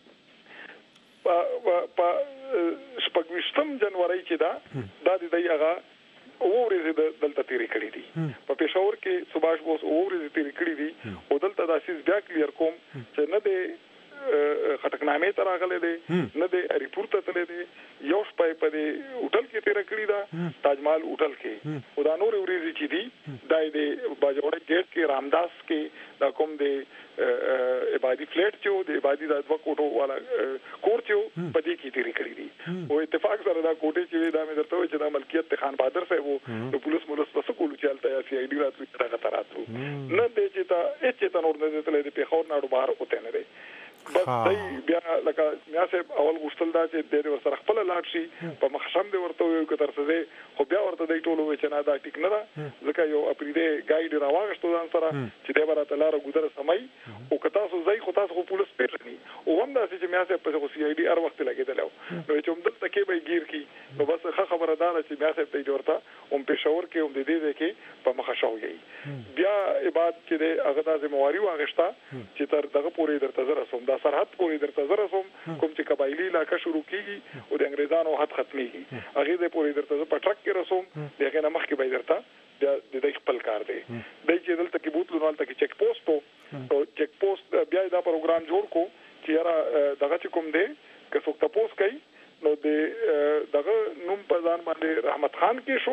په شپږم جنوري چې دا د دې هغه اورې د دلته تیری کړی دي په پېښور کې سباش بوس اورې تیری کړی دي او دلته د اساس بیا کلیر کوم چې نه د خټکنامې تر راغله دي نه د ریپورت ته دي یو شپه په دې هوټل کې تیر کړی دا تاجمال هوټل کې او دا نور ورېږي چې دي دای د باجوړ ګیټ کې رامداس کې دا کوم دی عبادي فلیټ چې د عبادي د دوه کوټو والا کور چې په دې کې تیری کړی دي او اتفاق سره دا کوټه چې دا مې درته وایي چې دا ملکیت خان بهادر صاحب وو پولیس مولس پس کولو چې الته یا سی آی ډي راتلو چې دا غتراتو نه دې چې تا اې چې تا نور نه دې تلې په خور نه بهر وته نه دی بس دای بیا لکه میا صاحب اول غوښتل دا چې د دې سره خپل لاټ شي په مخشم دې ورته یو کتر څه خو بیا ورته دای ټولو چې نه دا ټیک نه ده ځکه یو اپریدي ګایډ راوغشتو ځان سره چې دې برته لار ګودره سمای او کتا سو ځای خو تاسو پولیس پیژني او هم دا چې میا صاحب په سی آی ډي هر وخت لګیدل نو چې هم دلته کې به ګیر کی نو بس ښه خبره ده چې میا صاحب ته ورته هم پېښور کې هم دې دې کې په مخشاوي بیا عبادت چې هغه د ذمہواری واغښتا چې تر دغه پورې درته زره سوم دا سرحد پورې درته زره سوم کوم چې قبایلی علاقه شروع کیږي او د انګريزانو حد ختميږي هغه دې پورې درته په ټرک کې رسوم دغه نه مخکې به درته د دې خپل کار دی د چې دلته کې بوتلو نو دلته کې چیک پوسټ او چیک پوسټ بیا دا پروګرام جوړ کو چې یاره دغه چې کوم دی که څوک تاسو کوي نو د دغه نوم په ځان باندې رحمت خان کې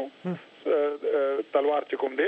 شو تلوار چې کوم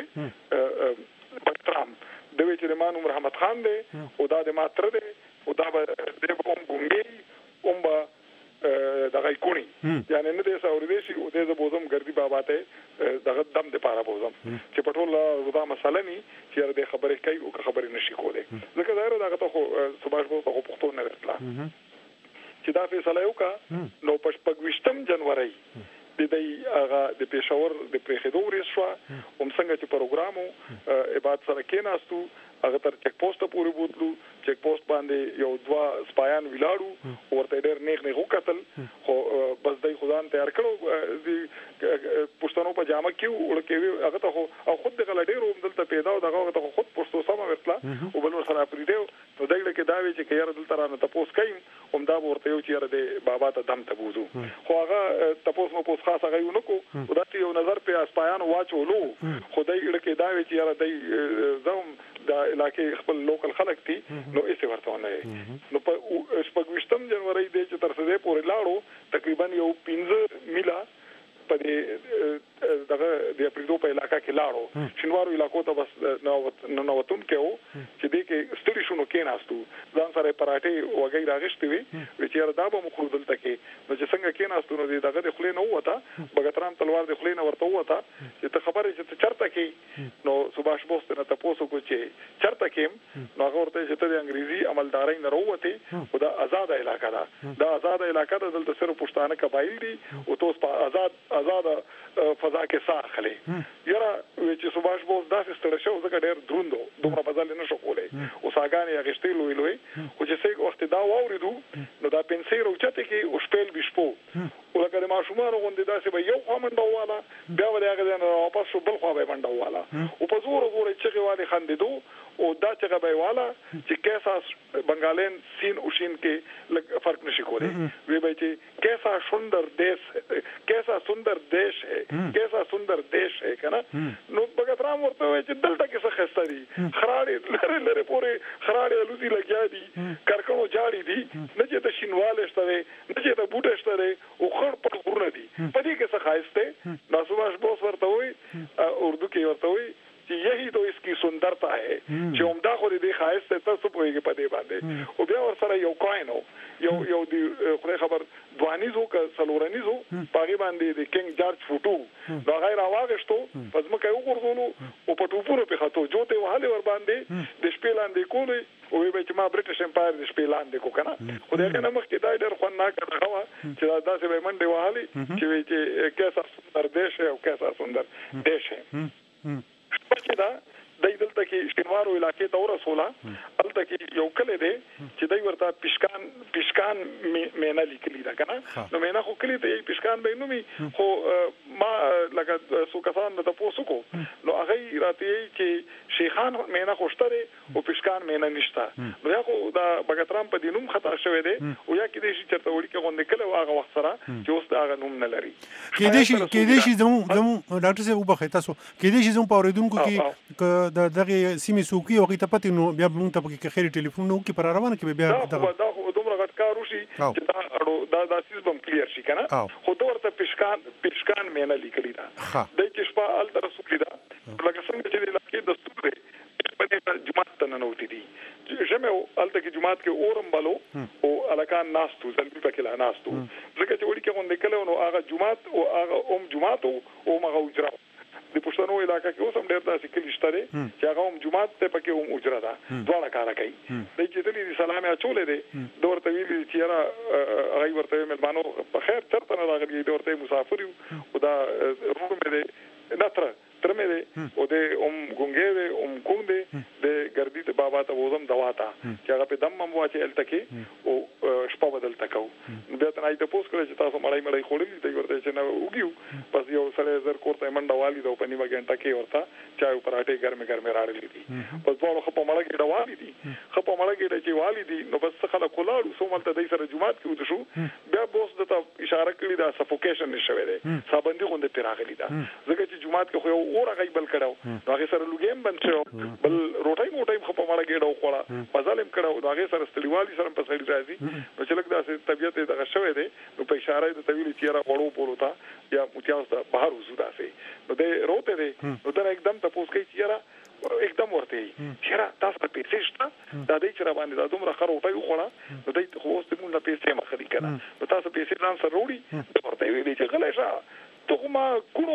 دی پټرام د وی چې مان عمر رحمت خان دی او دا د ماتر دی او دا به د کوم ګونګي اوم با دغه کونی یعنی نه د ساوري شي او د بوزم ګردی بابا ته دغه دم د پاره بوزم چې پټول رضا مسله ني چې د خبرې کوي او خبرې نشي کوله ځکه دا دغه ته خو صباح په خو پښتون نه ورتلا چې دا فیصله یو کا نو پښپګوشتم جنوري د دې هغه د پېښور د پرېخدو ورې شو هم څنګه چې پروګرامو عبادت سره کېناستو هغه تر چک پوسټ پورې بوتلو چک پوسټ باندې یو دوا سپایان ویلاړو ورته ډېر نیغ نیغ وکتل خو بس دای خدان تیار کړو د پښتنو په جامه کې ورکه هغه ته او خود د غلډې روم دلته پیدا او دغه ته خود پښتو سم ورتلا او بل سره پریدو نو دغه کې دا وی چې کير دلته رانه تاسو کایم هم دا ورته یو چې د بابا ته دم ته بوزو خو هغه تاسو مو پوس خاصه غيونکو او دا یو نظر په سپایانو واچولو خدای لکه دا وی چې یاره دای زم د علاقې خپل لوکل خلک دي نو ایسه ورته نه نو په شپږم جنوري د چې تر څه پورې لاړو تقریبا یو پنځه میله په دې دغه د اپریدو په علاقہ کې لاړو شینوارو علاقو ته بس نو نوتون کې وو چې دې کې ستړي شونو کې ناستو ځان سره پراټې وګي راغشتي وي چې یاره دا به مخرو دلته کې نو چې څنګه کې ناستو نو دغه د خلې نه وته بغترام تلوار د خلې نه ورته وته چې ته خبرې چې چرته کې نو سباش بوست نه تاسو کو چې چرته کې نو هغه ورته چې ته د انګریزي عملداري نه وروته او دا آزاد علاقہ ده دا آزاد علاقہ ده دلته صرف پښتانه قبایل دي او تاسو په آزاد آزاد فضا کې ساخلي یاره چې سباش بوس داسې ستړی شو ځکه ډېر دروندو دومره بدل نه شو کولای او ساګانې هغشتې لوی لوی خو چې څه وخت دا واوریدو نو دا پنسیر او چته کې او شپېل بشپو او لکه د ماشومانو غوندې داسې به یو خوا منډه واله بیا به هغه نه واپس شو بل خوا به منډه واله او په زور زور چې غوالي خندېدو او دا چې غبای والا چې کیسا بنگالین سین او شین کې لږ فرق نشي کولای وی به چې کیسا سندر دیش کیسا سندر دیش ہے کیسا سندر دیش ہے کنه نو بغترام ورته وی چې دلته کې څه خسته دي خراړې لره لره پورې خراړې لوزي لګیا دي کارکړو جاړي دي نه چې ته شینواله شته نه چې ته بوټه شته او خړ په غورنه دي په دې کې څه خایسته ناسوباش بوس ورته وی اردو کې ورته وی یہی تو اس کی سندرتا ہے چې عمدہ خو دې خاص ته تاسو پوهیږئ په دې باندې او بیا ور سره یو کوینو یو یو دی خدای خبر دوانیزو ک سلورنیزو پاغي باندې د کینګ جارج فوټو دا غیر اواغشتو پس مکه یو ګرځولو او په ټوپونو په خاطو جوته وهاله ور باندې د شپې لاندې کولې او به چې ما برټش امپایر د شپې لاندې کو کنه خدای کنه مخ کې دا ډېر خو نه کړه هوا چې دا څه به منډه وهاله چې چې کیسا سندر دیش او کیسا سندر دیش چې دا د دلته کې شینوارو علاقې ته ورسوله دلته کې یو کلی دی چې دوی ورته پشکان پشکان مینا لیکلي ده کنه نو مینا خو کلی ته پشکان به نومي خو ما لکه سو کسان د تاسو کو نو هغه راته چې شیخان مینا خوشتره او پشکان مینا نشته نو یا خو دا بغترام په دینوم خطا شوی دی او یا کې دې چې چرته وړي کې غونډه کله هغه وخت سره چې اوس دا غنوم نه لري کې دې شي کې دې شي زمو زمو ډاکټر صاحب وبخښه تاسو کې دې شي زمو پاوریدونکو کې د دغه سیمې سوقي او غیته پته نو بیا موږ ته کې خیر ټلیفون نو کې پر روانه کې بیا دا دا دومره غټ کار وشي چې دا اړو دا د سیستم کلیر شي کنه خو دا ورته پشکان پشکان مینه لیکلی دا د کې شپه ال تر سوقي دا لکه څنګه چې لکه د سوقي په دې جماعت ته نه وتی دي جمعه الته کې جماعت کې اورم بالو او الکان ناستو زلبي پکې لا ناستو ځکه چې وړي کې غونډه کله نو هغه جماعت او هغه اوم جماعت او مغه اجرا د پښتنو علاقې کې اوس هم ډېر داسې کلی شته چې هغه هم جماعت ته پکې هم اجرا ده دواړه کار کوي د چې دې سلام یا چولې دي د ورته ویلي چې را هغه ورته ملمانو په خیر چرته نه راغلي د ورته مسافر او دا روم دې نتر ترمه دې او دې ام ګونګې دې ام کوم دې د ګردی ته بابا ته وزم دواتا چې هغه په دم مم واچې التکي او شپه بدل تکاو بیا ته نه ته پوس کړی چې تاسو مړای مړای خورلې دی ورته چې نه وګیو بس یو سره زر کوړته منډه والی د په نیمه غنټه کې ورته چای پراټې ګرمه ګرمه راړلې دي بس ټول خپل مړه کې ډوالې دي خپل مړه کې چې والی دي نو بس خلک کولاړو سوملته دای سره جمعات کې ودشو بیا بوس دته اشاره کړې دا سفوکیشن نشوي دي صابندي غونډه پیراغلی دا ځکه چې جمعات کې خو اور غي بل کړو نو هغه سره لوګیم بند شو بل روټای موټای خپل مړه کې ډو خوړه مزالم کړو نو هغه سره ستړيوالي سره په سړي راځي نو چې لکه داسې طبيعت دغه شوی دی نو په اشاره د طویل چیرې وړو پورو تا یا متیاس د بهر وزو داسې نو د روته دی نو دا एकदम تاسو کوي چیرې एकदम ورته چیرې تاسو په پیسې شته دا دې چر باندې دا دومره خروټای خوړه نو دې خو اوس موږ نه پیسې مخلي کړه نو تاسو پیسې ځان سره وړي ورته ویلي چې غلې شه ته ما کونو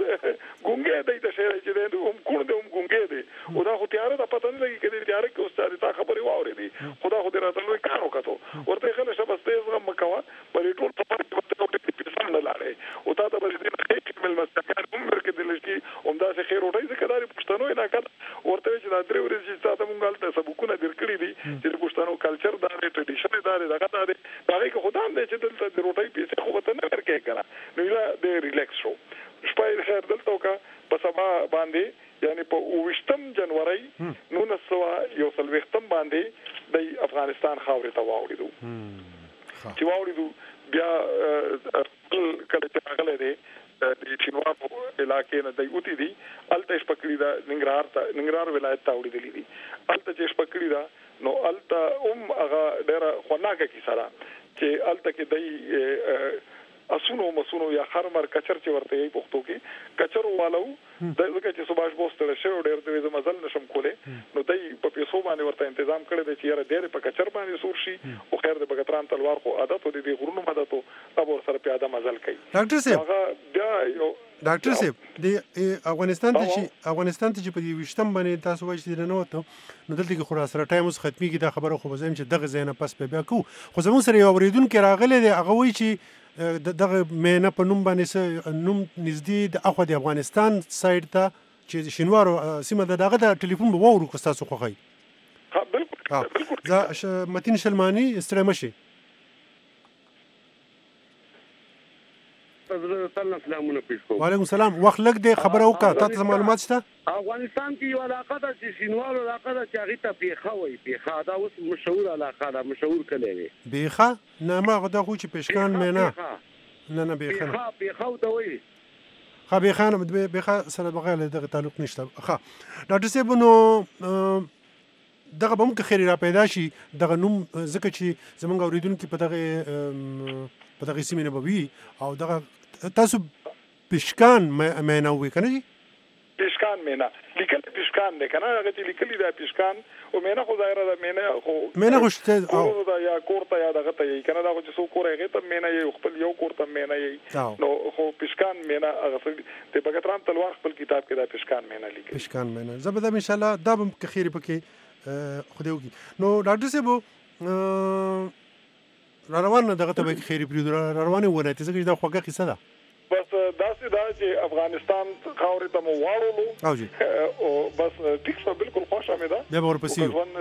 ګونګې دې ته شهر چې دې هم کونو دې هم ګونګې دې او دا خو تیار ده پته نه لګي کړي تیار کې استاد تا خبري واوري دي خدا خو دې راته لوي کار وکړو ورته خلک شپه ستې زغم مکوا پرې ټول په پټه کې پیسې نه لاړې او تا ته به دې نه هیڅ مل مستقر عمر کې دلشتي عمدا سه خیر وټای ځکه دا پښتنو نه کړ ورته چې دا درې ورځې چې تاسو مونږ غلطه سبقونه درکړي دي چې پښتنو کلچر دا دی ټریډیشن دا دی دغه دا دی هغه کې خدای دې چې دلته د روټۍ پیسې خو ته نه ورکې کړه نو لا دې ریلیکس شو شپه خیر دلته کا په سبا باندې یعنی په وشتم جنوري نو نسوا یو سلوختم باندې د افغانستان خاورې ته واوړو چې واوړو بیا کله چې هغه لري د شینوارو علاقې نه دی اوتی دي الته شپکړی دا ننګرهار ته ننګرهار ولایت ته وړي دي الته چې شپکړی دا نو الته هم هغه ډېر خناکه کی سره چې الته کې دی اسونو مسونو یا خرمر کچر چې ورته یې پښتو کې کچر والو د لکه چې صباش بوستل شو ډېر د ویزه مزل نشم کوله نو دای په پیسو باندې ورته تنظیم کړی دی چې یاره ډېر په کچر باندې سور شي او خیر د بغتران تلوار خو عادت ودی دی غرونو مدد او ور سره پیاده مزل کوي ډاکټر صاحب هغه بیا یو ډاکټر صاحب د افغانستان ته چې افغانستان ته چې په دې وشتم باندې تاسو وایي چې نه وته نو دلته کې خو سره ټایم اوس ختمي کې دا خبره خو زم چې دغه زینه پس په بیا کو خو زمون سره یو اوریدونکو راغلی دی هغه وایي چې دغه مینه په نوم باندې نوم نږدې د اخو د افغانستان سایډ ته چې شینوارو سیمه دغه د ټلیفون به وورو کو تاسو خوخی ها بالکل بالکل زه متین شلمانی استرامشي وعلیکم السلام وخت لګ دی خبره وکړه تاسو معلومات شته افغانستان کې یو علاقه ده چې شینوارو علاقه ده چې هغه ته پیخه وای پیخه دا اوس مشهور علاقه ده مشهور کلی دی بیخه نه ما غدا خو چې پېشکان مینه نه نه بیخه پیخه پیخه ته وای خا بیخه بیخه سره بغیر دغه تعلق نشته ښه ډاکټر صاحب نو دغه به موږ خیر را پیدا شي دغه نوم ځکه چې زمونږ اوریدونکو په دغه په دغه سیمه نه بوي او دغه تاسو پېشکان مینه وې کنه پېشکان مینه لیکل پېشکان نه کنه هغه چې لیکلي دا پېشکان او مینه خو ظاهره ده مینه خو مینه خوشته او دا یا کورته یا دغه ته یې کنه دا خو چې څو کور هغه ته مینه یې خپل یو کور ته مینه یې نو خو پېشکان مینه هغه د بغتران تلوار خپل کتاب کې دا پېشکان مینه لیکل پېشکان مینه زبده ان شاء الله دا به خیر پکې خو دیوږي نو ډاکټر صاحب را روان دغه ته به خیر پریدو را روانه ولایت څنګه دا خوګه قصه ده بس داسې دا چې افغانستان خاورې ته مو واړولو او جی او بس ټیک څه بالکل خوښه مې ده بیا ورپسې ژوند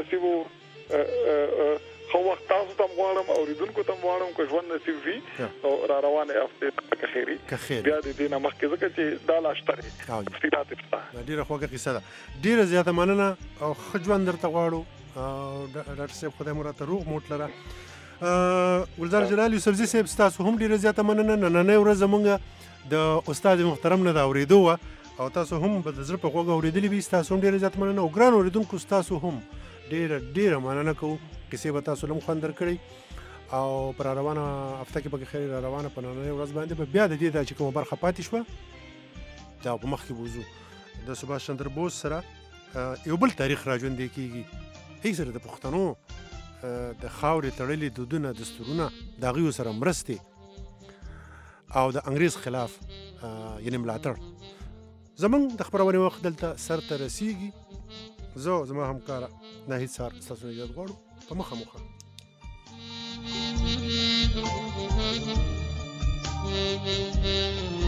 نصیب خو وخت تاسو ته غواړم او ریدونکو ته غواړم که ژوند نصیب وي نو را روانه هفته که خیري بیا د دې نه مخکې ځکه چې دا لاشتري تفصیلات شته ډېره خوږه قصه ده ډېره زیاته مننه او ښه ژوند درته غواړو او ډاکټر صاحب خدای مو راته روغ موټ لره ګلزار جلال یوسفزي صاحب ستاسو هم ډېره زیاته مننه نننۍ ورځ زموږ د استاد محترم نه دا اورېدو وه او تاسو هم به د زړه په غوږ اورېدلي وي ستاسو هم ډېره زیاته مننه او ګران اورېدونکو ستاسو هم ډېره ډېره مننه کوو کیسې به تاسو له هم خوند درکړئ او په را روانه هفته کې به خیر را روانه په نننۍ ورځ باندې به بیا د دې دا چې کومه برخه پاتې شوه دا په مخکې به وځو د سباش چندر بوس سره یو بل تاریخ را ژوندی کېږي هیڅ سره د پښتنو د خاورې تړلې دودونه دستورونه د هغوی سره مرستې او د انګریز خلاف یعنې ملاتړ زمونږ د خپرونې وخت دلته سر ته رسیږي زه زما همکاره ناهید سار ستاسو نه اجازه غواړو په مخه مخه